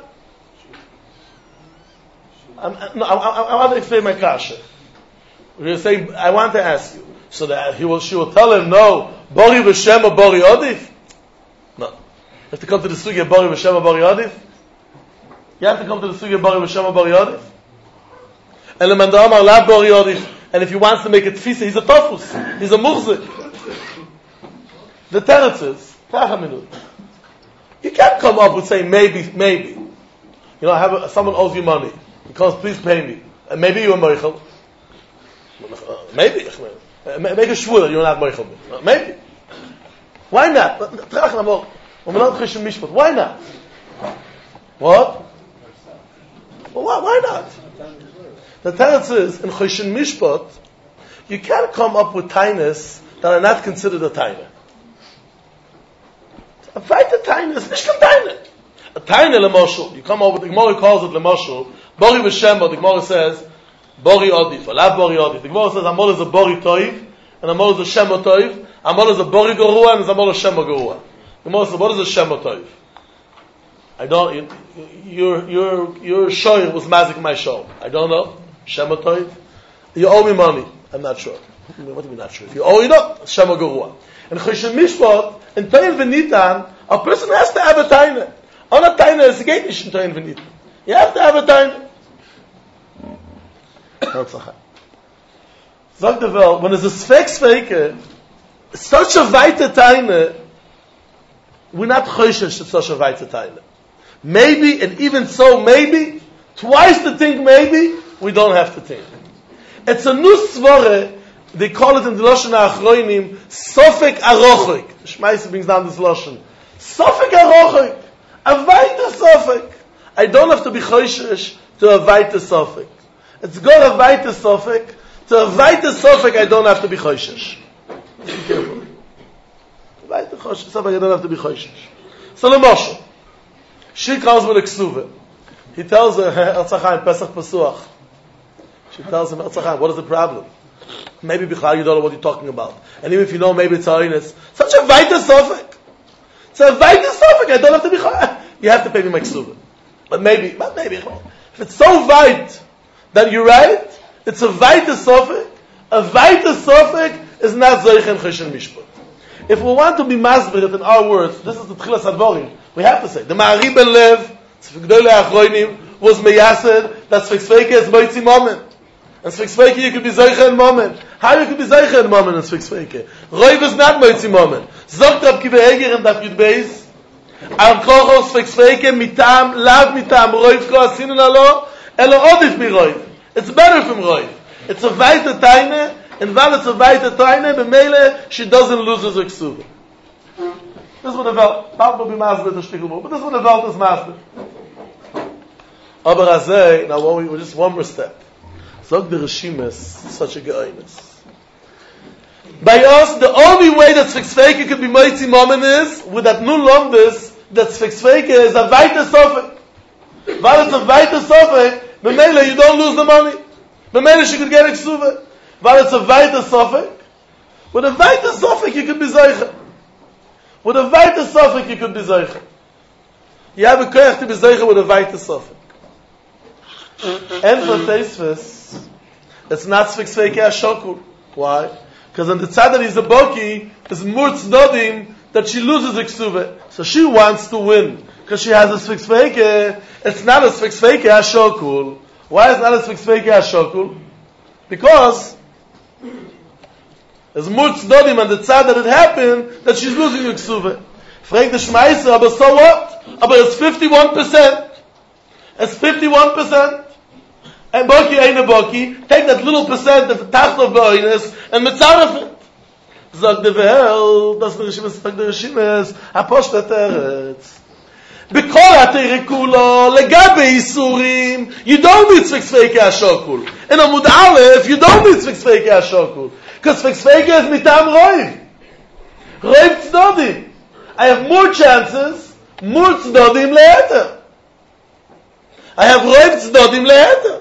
I'm, no, I, I, I want to explain my kasha. We're saying, I want to ask you, so that he will, she will tell him, no, Bori B'Shem or Bori Odif? No. You have to come to the sugya Bori B'Shem or Bori Odif? You have to come to the sugya Bori B'Shem or Bori Odif? And the Mandamar la Bori Odif. And if he wants to make it tfisa, he's a tofus. He's a muhzik. The teretz is, you can't come up with saying maybe, maybe. You know, I have a, someone owes you money. He comes, please pay me. And maybe you're Meichel. Maybe. Make a shvur that you're not Meichel. Maybe. Why not? Why not? What? Well, why, why not? The teretz is, in Choshen Mishpat, you can't come up with tainas that are not considered a taina. A weite taina is nicht a taina. A taina lemoshul, you come up with, the Gemara calls it lemoshul, Bori B'Shem, the Gemara says, Bori Odif, or La Bori Odif. The Gemara says, Amol is a Bori Toiv, and Amol is a Shem Toiv, Amol is a Bori Gorua, and Amol is Shem Gorua. The Gemara says, what is a Shem Toiv? I don't, you, your, your, your shoy was mazik my show. I don't know. Shem Toiv. You owe me money. I'm not sure. What do you mean not sure? If you owe you not, Shem Gorua. And Choshen Mishpat, in Toyin V'Nitan, a person has to have a taina. On a taina is a gate in Toyin V'Nitan. You have to have a taina. Sagt er wel, when there's a Sfeksveike, such a weite taina, we're not choshesh to such a weite taina. Maybe, and even so, maybe, twice the thing maybe, we don't have to think. It's a new svore, they call it in the Lashon HaAchroinim, Sofek Arochik. Shmaisa brings down this Lashon. Sofek Arochik. A weiter Sofek. I don't have to be choishish to a weiter Sofek. It's got a weiter Sofek. To a weiter Sofek, I don't have to be choishish. Be careful. A weiter Sofek, I don't have to be choishish. So the Moshe. She comes with a ksuva. He tells her, Erzachaim, Pesach Pesuach. She tells him, Erzachaim, what is the problem? Maybe Bichal, you don't know what you're talking about. And even if you know, maybe it's Ha'inus. Such a weiter Sofek. It's a weiter Sofek, I don't have to be choishish. You have to pay me my ksuva. But maybe, but maybe, if it's so weit that you're right, it's a weiter Sofek. A weiter Sofek is not Zoich and Choshen Mishpat. If we want to be masbirit in our words, this is the Tchilas Advorim, we have to say, the Ma'ari Ben Lev, Tzvigdolei Achroinim, was meyased that Sfik Sveike is Moitzi Moment. And Sfik Sveike you could be Zoich and Moment. How you could be Zoich and Moment in Sfik Sveike? Roiv is not Moitzi Moment. Zogt Rab Kiva Eger and Daf Yud Beis, Al Kochos Sfik Sveike mitam, lav mitam, Roiv ko asinu nalo, elo odif mi Roiv. It's better from Roiv. It's a weiter Taine, and while it's a weiter Taine, b'meile, she doesn't lose her Ksuva. This is what the Welt, Paul will be master the Shtickle, but this is what the Welt is master. Aber Azay, now one, we just one more step. Zog the Rishimes, such a geoinus. By us, the only way that Sfik Sveike could be Moitzi Momen is, with that nun lombis, that Sfik Sveike is a weiter Sofek. While it's a weiter Sofek, b'meile, you don't lose the money. B'meile, she could get a Ksuva. While it's a weiter Sofek, with a weiter Sofek, you could be Zoicha. With a weiter Sofek, you could be Zoicha. You have a koyach to be Zoicha with a weiter Sofek. And for Teisves, it's not Sfik Sveike HaShokul. Why? Because on the tzad that he's a boki, is Murtz Dodim, that she loses a Ksuva. So she wants to win. Because she has a Sfik Sveike. It's not a Sfik Sveike HaShokul. Why is it not a Sfik Sveike HaShokul? Because there's Murtz Dodim on the tzad that it happened, that she's losing a Ksuva. Frank the Shmeiser, but so what? But it's fifty-one percent. It's fifty-one percent. And Boki ain't a Boki. Take that little percent of Tachlo Boines and Mitzaref it. Zog the Ve'el, das the Rishimes, Zog the Rishimes, Aposhta Teretz. B'kol HaTeirekulo, Legabe Yisurim, you don't need Sfik Sveike HaShokul. In Amud Aleph, you don't need Sfik Sveike HaShokul. Because Sfik Sveike is Mitam Roiv. Roiv Tzdodim. I have more chances, more Tzdodim Le'eter. I have Roiv Tzdodim Le'eter.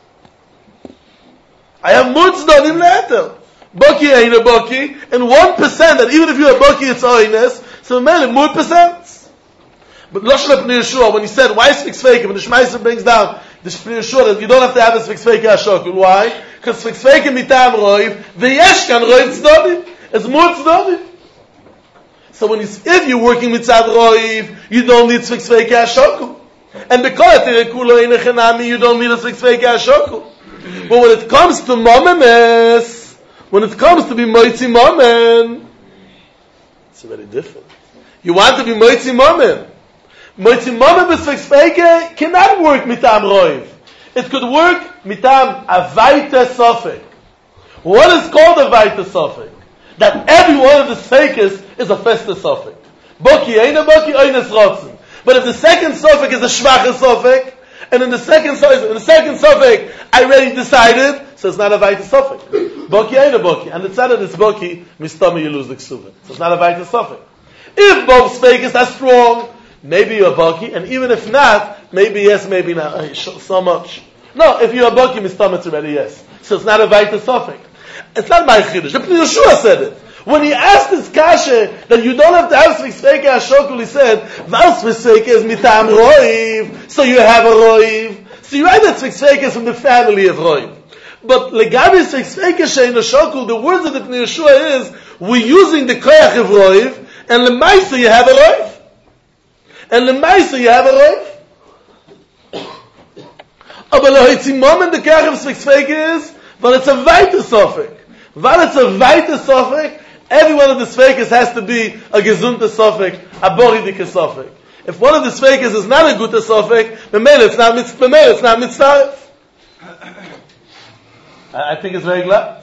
I have more Tzdodim Le'eter. Boki ain't a Boki, and one percent, that even if you're a Boki, it's Oines, so man, more percent. But Loshlep Pnei Yeshua, when he said, why Sfik Sveike, when the Shmeiser brings down the Pnei Yeshua, that you don't have to have a Sfik Sveike HaShokul. Why? Because Sfik Sveike mitam Roiv, ve'yesh kan Roiv Tzdodim. It's more Tzdodim. So when you, if you're working with Tzad Roiv, you don't need Sfik Sveike HaShokul. And because Teirekulo ein Echanami, you don't need a Sfik Sveike HaShokul. But when it comes to Momenes, when it comes to be Moitzi Momen, it's very different. You want to be Moitzi Momen. Moitzi Momen b'Sfik Sveike cannot work mitam Roiv. It could work mitam a weiter Sofek. What is called a weiter Sofek? That every one of the Sfeikes is a fester Sofek. Boki ain't a Boki, oines rotzen. But if the second Sofek is a schwache Sofek, and in the second Sofek, in the second Sofek, I already decided, so it's not a weiter Sofek. Boki ain't a Boki. And the tzad that it's Boki, mistama you lose the Ksuva. So it's not a weiter Sofek. If both Sfeikes are strong, maybe you're a Boki, and even if not, maybe yes, maybe not. So much. No, if you're a Boki, mistama it's already yes. So it's not a weiter Sofek. It's not my Chiddush. The Pnei Yeshua said it. When he asked this kasha that you don't have to have Sfik Sveike HaShokul, he said, Val Sfik Sveike is mitam Roiv, so you have a Roiv. So you write that Sfik Sveike is from the family of Roiv. But Legabi Sfik Sveike she'ein HaShokul, the words of the Pnei Yeshua is, we're using the koyach of Roiv, and Lemaisa you have a Roiv. And Lemaisa you have a Roiv. Aber Lohitzim Moment, the koyach of Sfik Sveike is, but it's a weiter Sofek. While it's a weiter Sofek, every one of the Sfeikes has to be a gesunte Sofek, a boridike Sofek. If one of the Sfeikes is not a gute Sofek, b'meil it's not mitzvah, b'meil it's not mitzvah. I think it's very glad.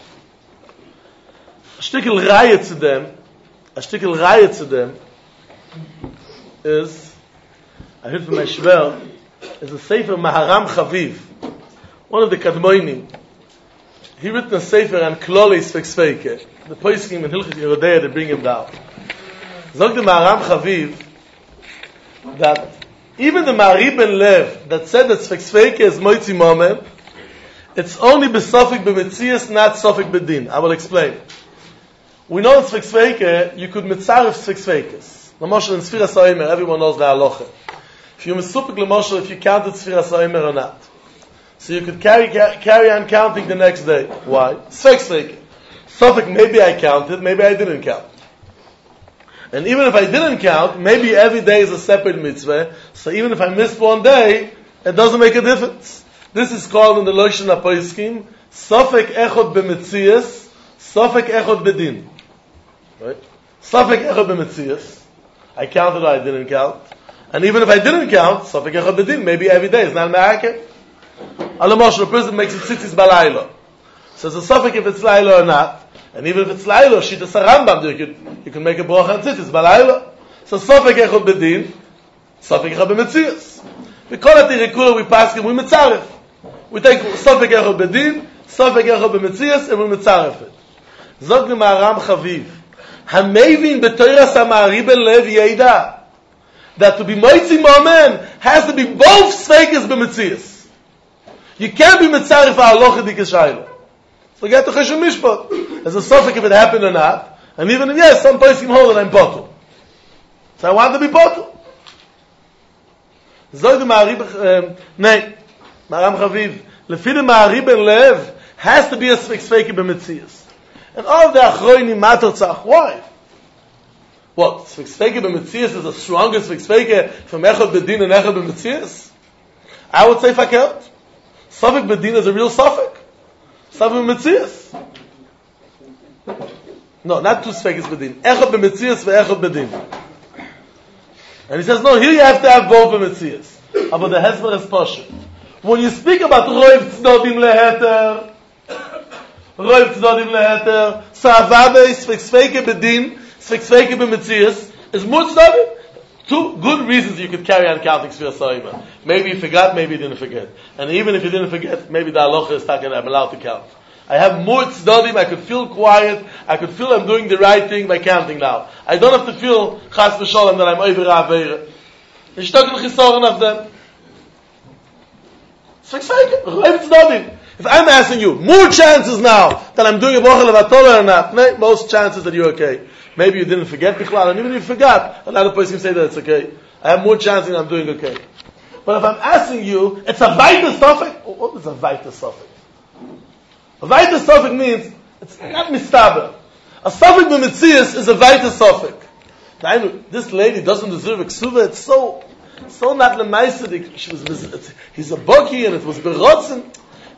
A stickel Reihe zu dem, a stickel Reihe zu dem, is, I heard from my shver, is a sefer Maharam Chaviv, one of the Kadmoinim. He written a sefer on Klolis Fiksveike. The Poskim and Hilchot Yerodea, they bring him down. Zog the Maharam Chaviv that even the Ma'ari Ben Lev that said that Fiksveike is Moitzi Momen, it's only besofik b'metzias, not sofik b'din. I will explain. We know in Fiksveike, you could mitzaref Fiksveikes. L'moshel in Sfiras HaOmer, everyone knows the halacha. If you misupik l'moshel, if you counted Sfiras HaOmer or not. So you could carry carry on counting the next day. Why? Fiksveike. Sofik, maybe I counted, maybe I didn't count. And even if I didn't count, maybe every day is a separate mitzvah. So even if I missed one day, it doesn't make a difference. This is called in the Loshen HaPoskim, Sofek Echod B'Metzias, Sofek Echod B'Din. Right? Sofek Echod B'Metzias. I counted or I didn't count. And even if I didn't count, Sofek Echod B'Din, maybe every day is not Me'akev. Alamosh, a person makes it tzitzis balaylo. So it's a Sofek if it's Lailo or not. And even if it's Lailo, Shita Sarambam, you can, you can make a bracha and tzitzis balaylo. So Sofek Echod B'Din, Sofek Echod B'Metzias. We call it the Rekula, we pass him, we mitzaref. We take Sofek Echod B'Din, Sofek Echod B'Metzias, and we mitzaref it. Zog the Maharam Chaviv, Hamevin b'Toras HaMa'ari Ben Lev Yeida, that to be Moitzi Momen has to be both Sfeikes b'Metzias. You can't be mitzaref ha'alocha dikashayla. Forget the Cheshul Mishpat. There's a Sofek if it happened or not, and even if yes, some place can hold it, I'm potul. So I want to be potul. Zog the Ma'ari, nay, Maharam Chaviv, Lefi the Ma'ari Ben Lev has to be a Sfeike b'Metzias. And all of the Achroinim Matortzach, why? What? Sfeike b'Metzias is the strongest Sfeike from Echad B'Din and Echad b'Metzias? I would say Fakelt. Sofek B'Din is a real Sofek. Sofek b'Metzias. No, not two Sfeikes B'Din. Echad b'Metzias ve'Echad B'Din. And he says, no, here you have to have both b'Metzias. But the Hezbollah is Pasha. When you speak about Roiv Tzdodim Leheter, Roiv Tzdodim Leheter, Sa'avade, Sfeike B'Din, Sfeike B'Metzias, is more Tzdodim. Two good reasons you could carry on counting Sfiras HaOmer. Maybe you forgot, maybe you didn't forget. And even if you didn't forget, maybe the halacha is talking, I'm allowed to count. I have more tzdodim, I could feel quiet, I could feel I'm doing the right thing by counting now. I don't have to feel chas v'sholem that I'm over ha'aveira. Ich talk in chisoron of them. If I'm asking you, more chances now that I'm doing a bracha levatol or not, no, most chances that you're okay. Maybe you didn't forget Bichlal, and even if you forgot, a lot of places say that it's okay. I have more chances that I'm doing okay. But if I'm asking you, it's a Vaita Sofek. What is a Vaita Sofek? A Vaita Sofek means, it's not mistaber. A Sofek b'Metzias is a Vaita Sofek. This lady doesn't deserve a ksuva, it's so, so not lemaisadik. She was, he's a buggy and it was berotzen.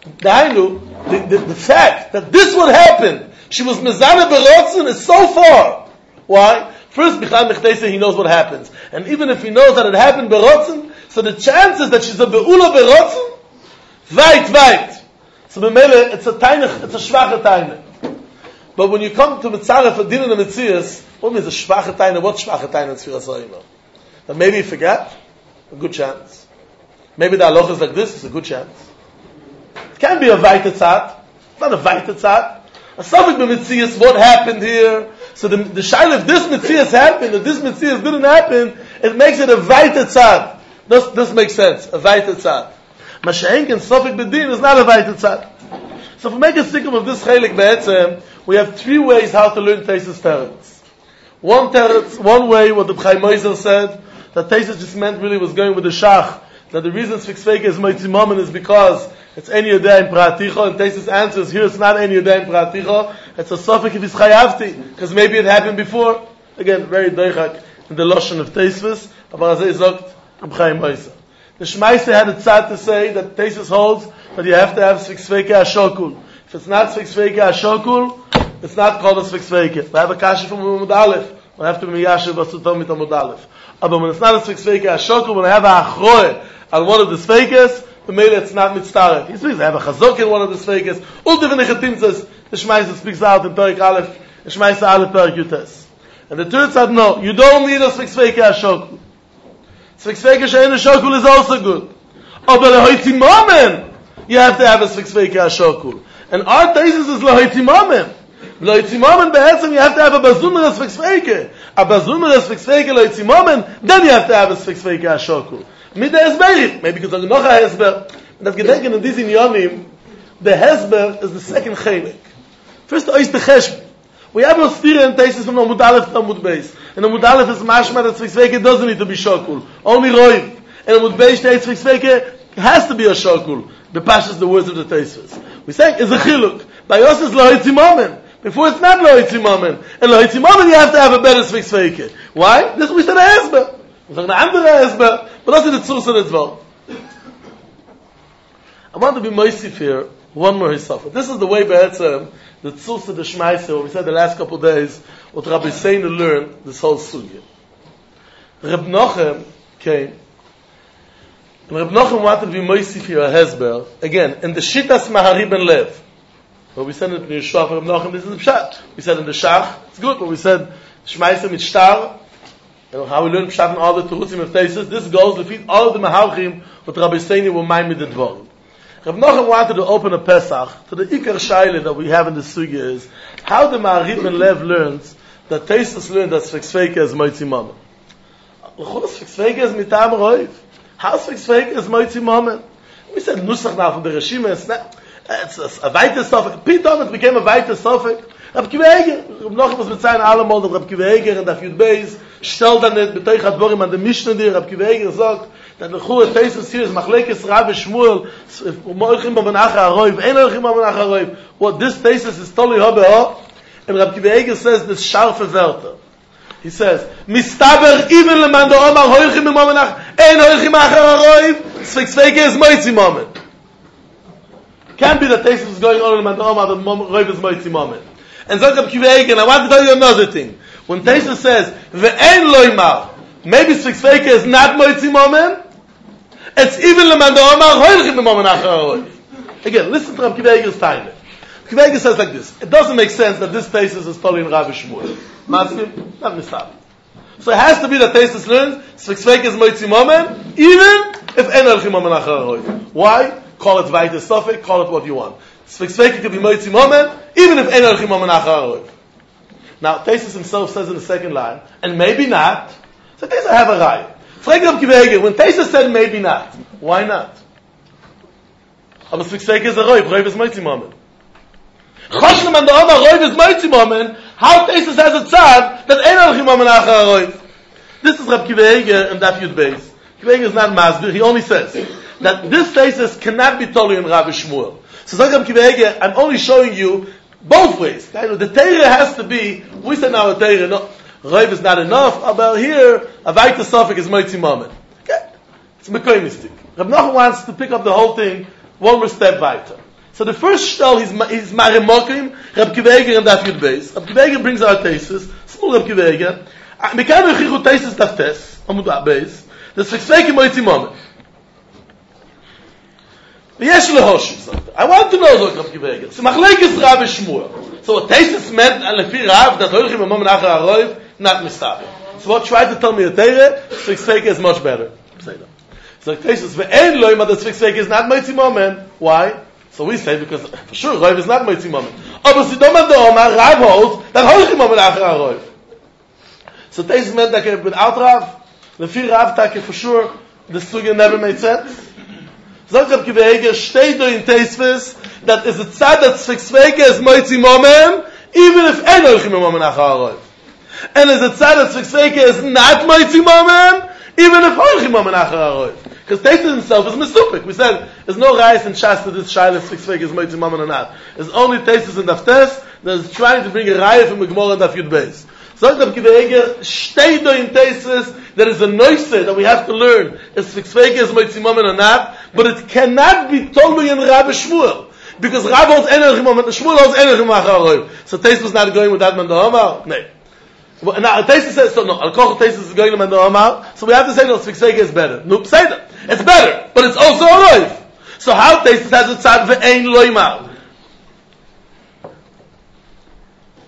The, the, the fact that this would happen, she was mezana berotzen, is so far. Why? First, Bichal Mechteise, he knows what happens. And even if he knows that it happened berotzen, so the chances that she's a beula berotzen, weit, weit. So b'mele, it's a tainach, it's a schwache tainach. But when you come to Mitzaref, a din and a Metzias, what means a schwache tainach? What schwache tainach is Sfiras HaOmer? That maybe you forgot, a good chance. Maybe the halacha is like this, it's a good chance. It can be a weite tzad, not a weite tzad. A Sofek b'Metzias, what happened here? So the, the shaila, if this Metzias happened, if this Metzias didn't happen, it makes it a weite tzad. This, this makes sense, a weite tzad. Mashenk and Sofek b'Din is not a weite tzad. So if we make a sikkim of this chelik be'etzem, we have three ways how to learn Teisus Teretz. One teretz, one way, what the B'chai Moiser said, that Teisus just meant really was going with the Shach, that the reason Sfeike is Moitzi Momen is because it's Ein Yodeh in Praticha, and Teisus answers, here it's not Ein Yodeh in Praticha, it's a Sofek if it's Chayavti, because maybe it happened before. Again, very doichak in the Loshen of Teisus, aber as I sagt, B'chai Moiser. The Shmaise had a tzad to say that Teisus holds that you have to have Sfeike HaShokul. If it's not Sfeike HaShokul, it's not called a Sfeike. We have a kasha from Amud Aleph. We have to be Miyashiv Basutom mit Amud Aleph. But when it's not a Sfeike HaShokul, when I have a Achroe on one of the Sfeikes, the Mele it's not Mitztarek. He speaks, I have a Chazok in one of the Sfeikes. All different Nechatim says, the Shmaise speaks out in Perik Aleph, the Shmaise Aleph Perik Yutes. And the third said, no, you don't need a Sfiksveke Ashokul. Sfiksveke Shein Ashokul is also good. Oh, but Lehoiti Momen, you have to have a Sfiksveke Ashokul. And our thesis is Lehoiti Momen. Lehoiti Momen, be'etzem, you have to have a Bazumer as Sfiksveke. A Bazumer as Sfiksveke Lehoiti Momen, then you have to have a Sfiksveke Ashokul. Mida Hesberit, maybe because there's noch a Hesber. And I've gedenken in these Yonim, the Hesber is the second Chelik. First, the Oyster Cheshb. We have a steer and thesis from Amud Aleph to Amud Beis. And Amud Aleph is mashma that Sfiksveke doesn't need to be shokul. Only Roiv. And Amud Beis states Sfiksveke has to be a shokul. The Pashas, the words of the thesis. We say, is a chiluk. By us is Loitzi Momen. Before it's not Loitzi Momen. And Loitzi Momen you have to have a better Sfiksveke. Why? This we said a Hezber. We said a andere Hezber. But that's the Tzursa that's well. I want to be moistif here. One more Hisafah. This is the way Be'etzem, the Tzursa, the Shmaisa, what we said the last couple of days, what Rabbi Seinu learned, this whole sugya. Reb Nochem came, and Reb Nochem wanted to be moistif here, a Hezber, again, in the Shittas Mahari Ben Lev. What we said in the Yeshua for Reb Nochem, this is the Pshat. We said in the Shach, it's good, but we said, Shmaisa mit Shtar, and how we learn Pshat and all the Terutzim of Tesis, this goes to feed all of the Mahalchim, what Rabbi Seinu will mind with the Dvorim. Rav Nochem wanted to open a Pesach to the Ikar Shaila that we have in the Sugya is how the Ma'arib Ben Lev learns that Tesis learned that Sfiksveke is Moitzi Momen. L'chol Sfiksveke is Mitam Roiv. How Sfiksveke is Moitzi Momen? We said Nusach now from the Reshima. It's not, it's a weiter Sofik. Pitom it became a weiter Sofik. Rav Kiva Eger, Rav Nochem was mit seinen Alamol, Rav Kiva Eger and Rav Yud Beis, stellt dann nicht betoich Advorim an der Mishnah dir, Rav Kiva Eger sagt, that the Chur Tesis here is Machlekes Rabbi Shmuel, Moichim Babanach HaRoiv, Ein Moichim Babanach HaRoiv. What this Tesis is totally Hobeho, and Rav Kiva Eger says this sharpe Wörter. He says, Mistaber even leman do Omar Hoichim Babanach, Ein Moichim HaRoiv, Sfiksveke is Moitzi Momen. Can't be that Tesis is going on in leman do Omar, the Roiv is Moitzi Momen. And so Rav Kiva Eger, and I want to tell you another thing. When Tesis says, Ve'ein loimar, maybe Sfiksveke is not Moitzi Momen, it's even leman do Omar Hoichim Babanach HaRoiv. Again, listen to Rav Kiva Eger's time. Kiva Eger says like this, it doesn't make sense that this Tesis is totally in Rabbi Shmuel. Matzim, not Mistab. So it has to be that Tesis learns, Sfiksveke is Moitzi Momen, even if Ein Hoichim Babanach HaRoiv. Why? Call it Vaiter Sofik, call it what you want. Sfiksveke could be Moitzi Momen, even if Ein Hoichim Babanach HaRoiv. Now, Tesis himself says in the second line, and maybe not, so Tesis have a rai. Frag Rav Kiva Eger, when Tesis said maybe not, why not? Aber Sfiksveke is a Roiv, Roiv is Moitzi Momen. Chosh leman do Omar, Roiv is Moitzi Momen, how Tesis has a tzad that Ein Hoichim Babanach HaRoiv. This is Rav Kiva Eger and Daf Yud Beis. Kiva Eger is not Masbir, he only says that this Tesis cannot be totally in Rabbi Shmuel. So Rav Kiva Eger, I'm only showing you both ways. The Teire has to be, we said now a Teire, no, Roiv is not enough, but here, a Vaiter Sofik is Moitzi Momen. Okay? It's Mekoimistik. Rav Nochem wants to pick up the whole thing one more step weiter. So the first shtel, he's, he's Maremokim, Rav Kiva Eger and Daf Yud Beis. Rav Kiva Eger brings our Tesis, small Rav Kiva Eger. Mekan Rechichu Tesis Daf Tes, Amud Beis, the Sfiksveke Moitzi Momen. I want to know Rav Kiva Eger. So Machlekes Rabbi Shmuel. So what Tesis meant, and Lefi Rav, that Hoichim Babanach HaRoiv, not Mistaber. So what tried to tell me a Teire, Sfiksveke is much better. So Tesis, ve'en loima, the Sfiksveke is not Moitzi Momen. Why? So we say, because for sure, Roiv is not Moitzi Momen. Aber Sidoma do Omar, Rav holds, that Hoichim Babanach HaRoiv. So Tesis meant that without Rav, Lefi Rav, that for sure, the sugya never made sense. Sagt Rav Kiva Eger, steht do in Tesis, that is a tzad that Sfiksveke is Moitzi Momen, even if Ein Hoichim Babanach HaRoiv. And is a tzad that Sfiksveke is not Moitzi Momen, even if Hoichim Babanach HaRoiv. Because Tesis himself is Mesupik. We said, there's no Reis and Shas to this Shaila Sfiksveke is Moitzi Momen or not. It's only Tesis and Daf Tes that is trying to bring a Raya from the Gemara and Daf Yud Beis. Sagt Rav Kiva Eger, steht do in Tesis, there is a noise that we have to learn, is Sfiksveke is Moitzi Momen or not, but it cannot be totally in Rabbi Shmuel. Because Rabbi holds Ein Hoichim Babanach, Shmuel holds Ein Hoichim Babanach HaRoiv. So Tesis was not going with that man do Omar? No. Now, Tesis says, so no, Al-Koch Tesis is going to man do Omar, so we have to say, no, Sfiksveke is better. No, say that. It's better, but it's also a Roiv. So how Tesis has a tzad ve'ein loimar?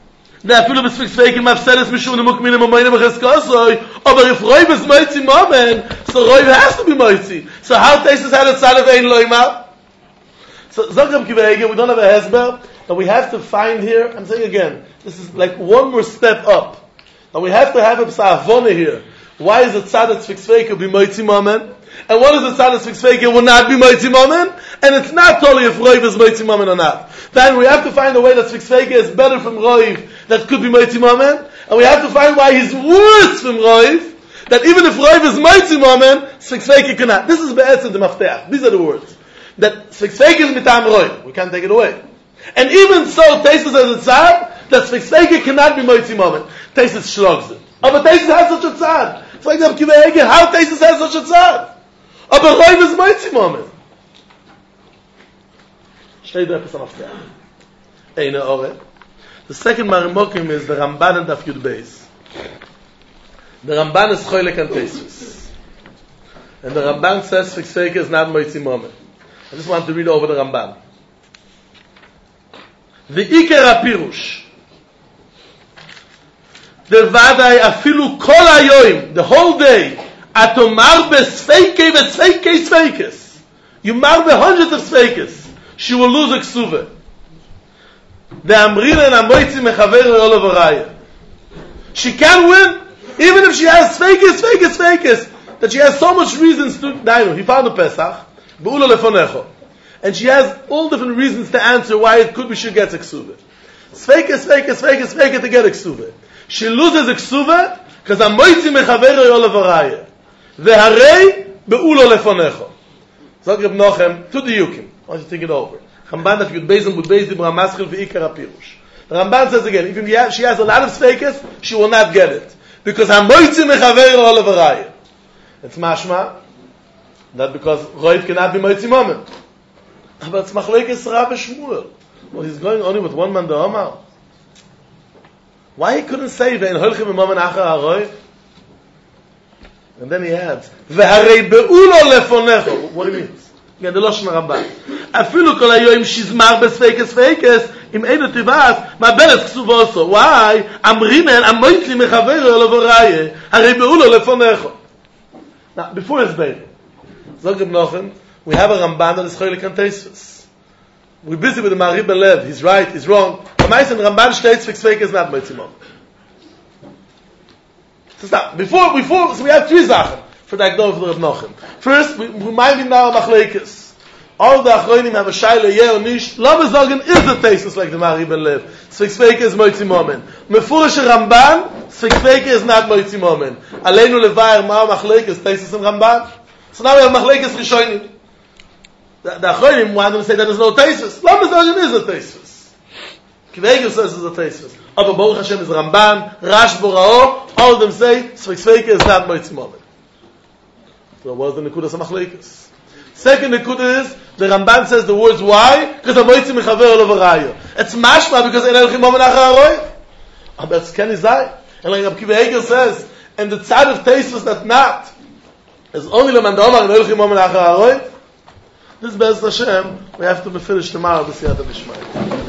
Da fühle bis fix fake im Abseles mich schon muk mine meine Beskasoy, aber if Roy bis Moitzi Moment, so Roy hast du bi Moitzi. So how this is how it's all of ein Loima. So Zagam Kibege, we don't have a hesber, but we have to find here, I'm saying again, this is like one more step up. Now we have to have a psavona here. Why is it tzad fix fake bi Moitzi Moment? And what is the tzad fix fake will not be Moitzi Moment? And it's not totally if Roiv is Moitzi Moment or not. Then we have to find a way that fix fake is better from Roiv that could be Moitzi Moment. And we have to find why he's worse from Roiv. That even if Roiv is Moitzi Moment, fix fake cannot. This is be'etzed the mafteach. These are the words. That fix fake is mitam Roiv. We can't take it away. And even so, Taisus has a tzad that fix fake cannot be Moitzi Moment. Taisus shlogs it. But Taisus has such a tzad. It's like how Taisus has such a tzad. But Roiv is Moitzi Moment. The second Marimokim is the Ramban and Daf Yud Beis. The Ramban is Choylek and Teisus. And the Ramban says fix fake is not Moitzi Moment. I just want to read over the Ramban. The Iker HaPirush. The Vadai Afilu Kol HaYoim, the whole day, Atomar Besfeike Besfeike Sfeikes. You marbe hundreds of Sfeikes. She will lose a ksuve. The Amrina and Amoitzi Mechaver all over Raya. She can win, even if she has fakes, fakes, fakes, that she has so much reasons to. Dainu, he found the Pesach, Be'ula Lefonecho, and she has all different reasons to answer why it could be she gets a ksuve. Fakes, fakes, fakes, fakes to get a ksuve. She loses a ksuve because Amoitzi Mechaver all over Raya. The Harei Be'ula Lefonecho. Zog Reb Nochem to the Yukim. I want you to think it over. Ramban of Yud Beis and Bud Beis Dibra Maschil v'Ikar HaPirush. The Ramban says again, if she has a lot of sfeikes, she will not get it. Because HaMoitzi Mechaver all over Raya. It's mashma, that because Roiv cannot be Moitzi Moment. But it's Machlekes Rav Shmuel. Well, he's going only with one man Omar. Why he couldn't say Ve'en Holchim Moment Achar HaRoiv? And then he adds, V'harei Be'ulo Lefonecho. What do you mean? Again, the Lashon Ramban. Afilu kol hayoim shizmar besfeikes feikes im eino tivas ma beres ksuva oso. Why? Amrinen amoitli mechaver elo v'raye harei beulo lefonecho. Now, before his baby, Zog Reb Nochem, we have a Ramban that is Choylek and Teisus. We're busy with the Mari Belev. He's right, he's wrong. But my son Ramban states fix feikes not moitzimom. So stop. Before, before, so we have three Sachen. For the Agdor of the Reb Nochem. First, we remind him now of Machlekes. All the Achronim have a Shaila, yeah or nish. Lo bezogen is the Teisus like the Mari Ben Lev. Sfix Feike is Moitzi Momen. Mefurish Ramban, Sfix Feike is not Moitzi Momen. Aleinu Levayer Ma'am Machlekes, Teisus and Ramban. So now we have Machlekes Rishonim. The, the Achronim want to say that there's no Teisus. Lo bezogen is a Teisus. Kvegel says it's a Teisus. Aber Baruch Hashem is Ramban, Rash Borao, all of them say, Sfix Feike is not Moitzi Momen. So what is the Nekudas HaMachlekes? Second Nekuda is, the Ramban says the words why? Because Amoitzi Mechaver Elo V'Rayo. It's mashma because Ein Elchim Momen Achar HaRoiv. But it's Ken Izai. And like Rabbi Kiva Eger says, and the tzad of Teisus that not, is only Leman Domar Ein Elchim Momen Achar HaRoiv. This Be'ez Hashem, we have to be finished tomorrow, B'siyata B'Shmai.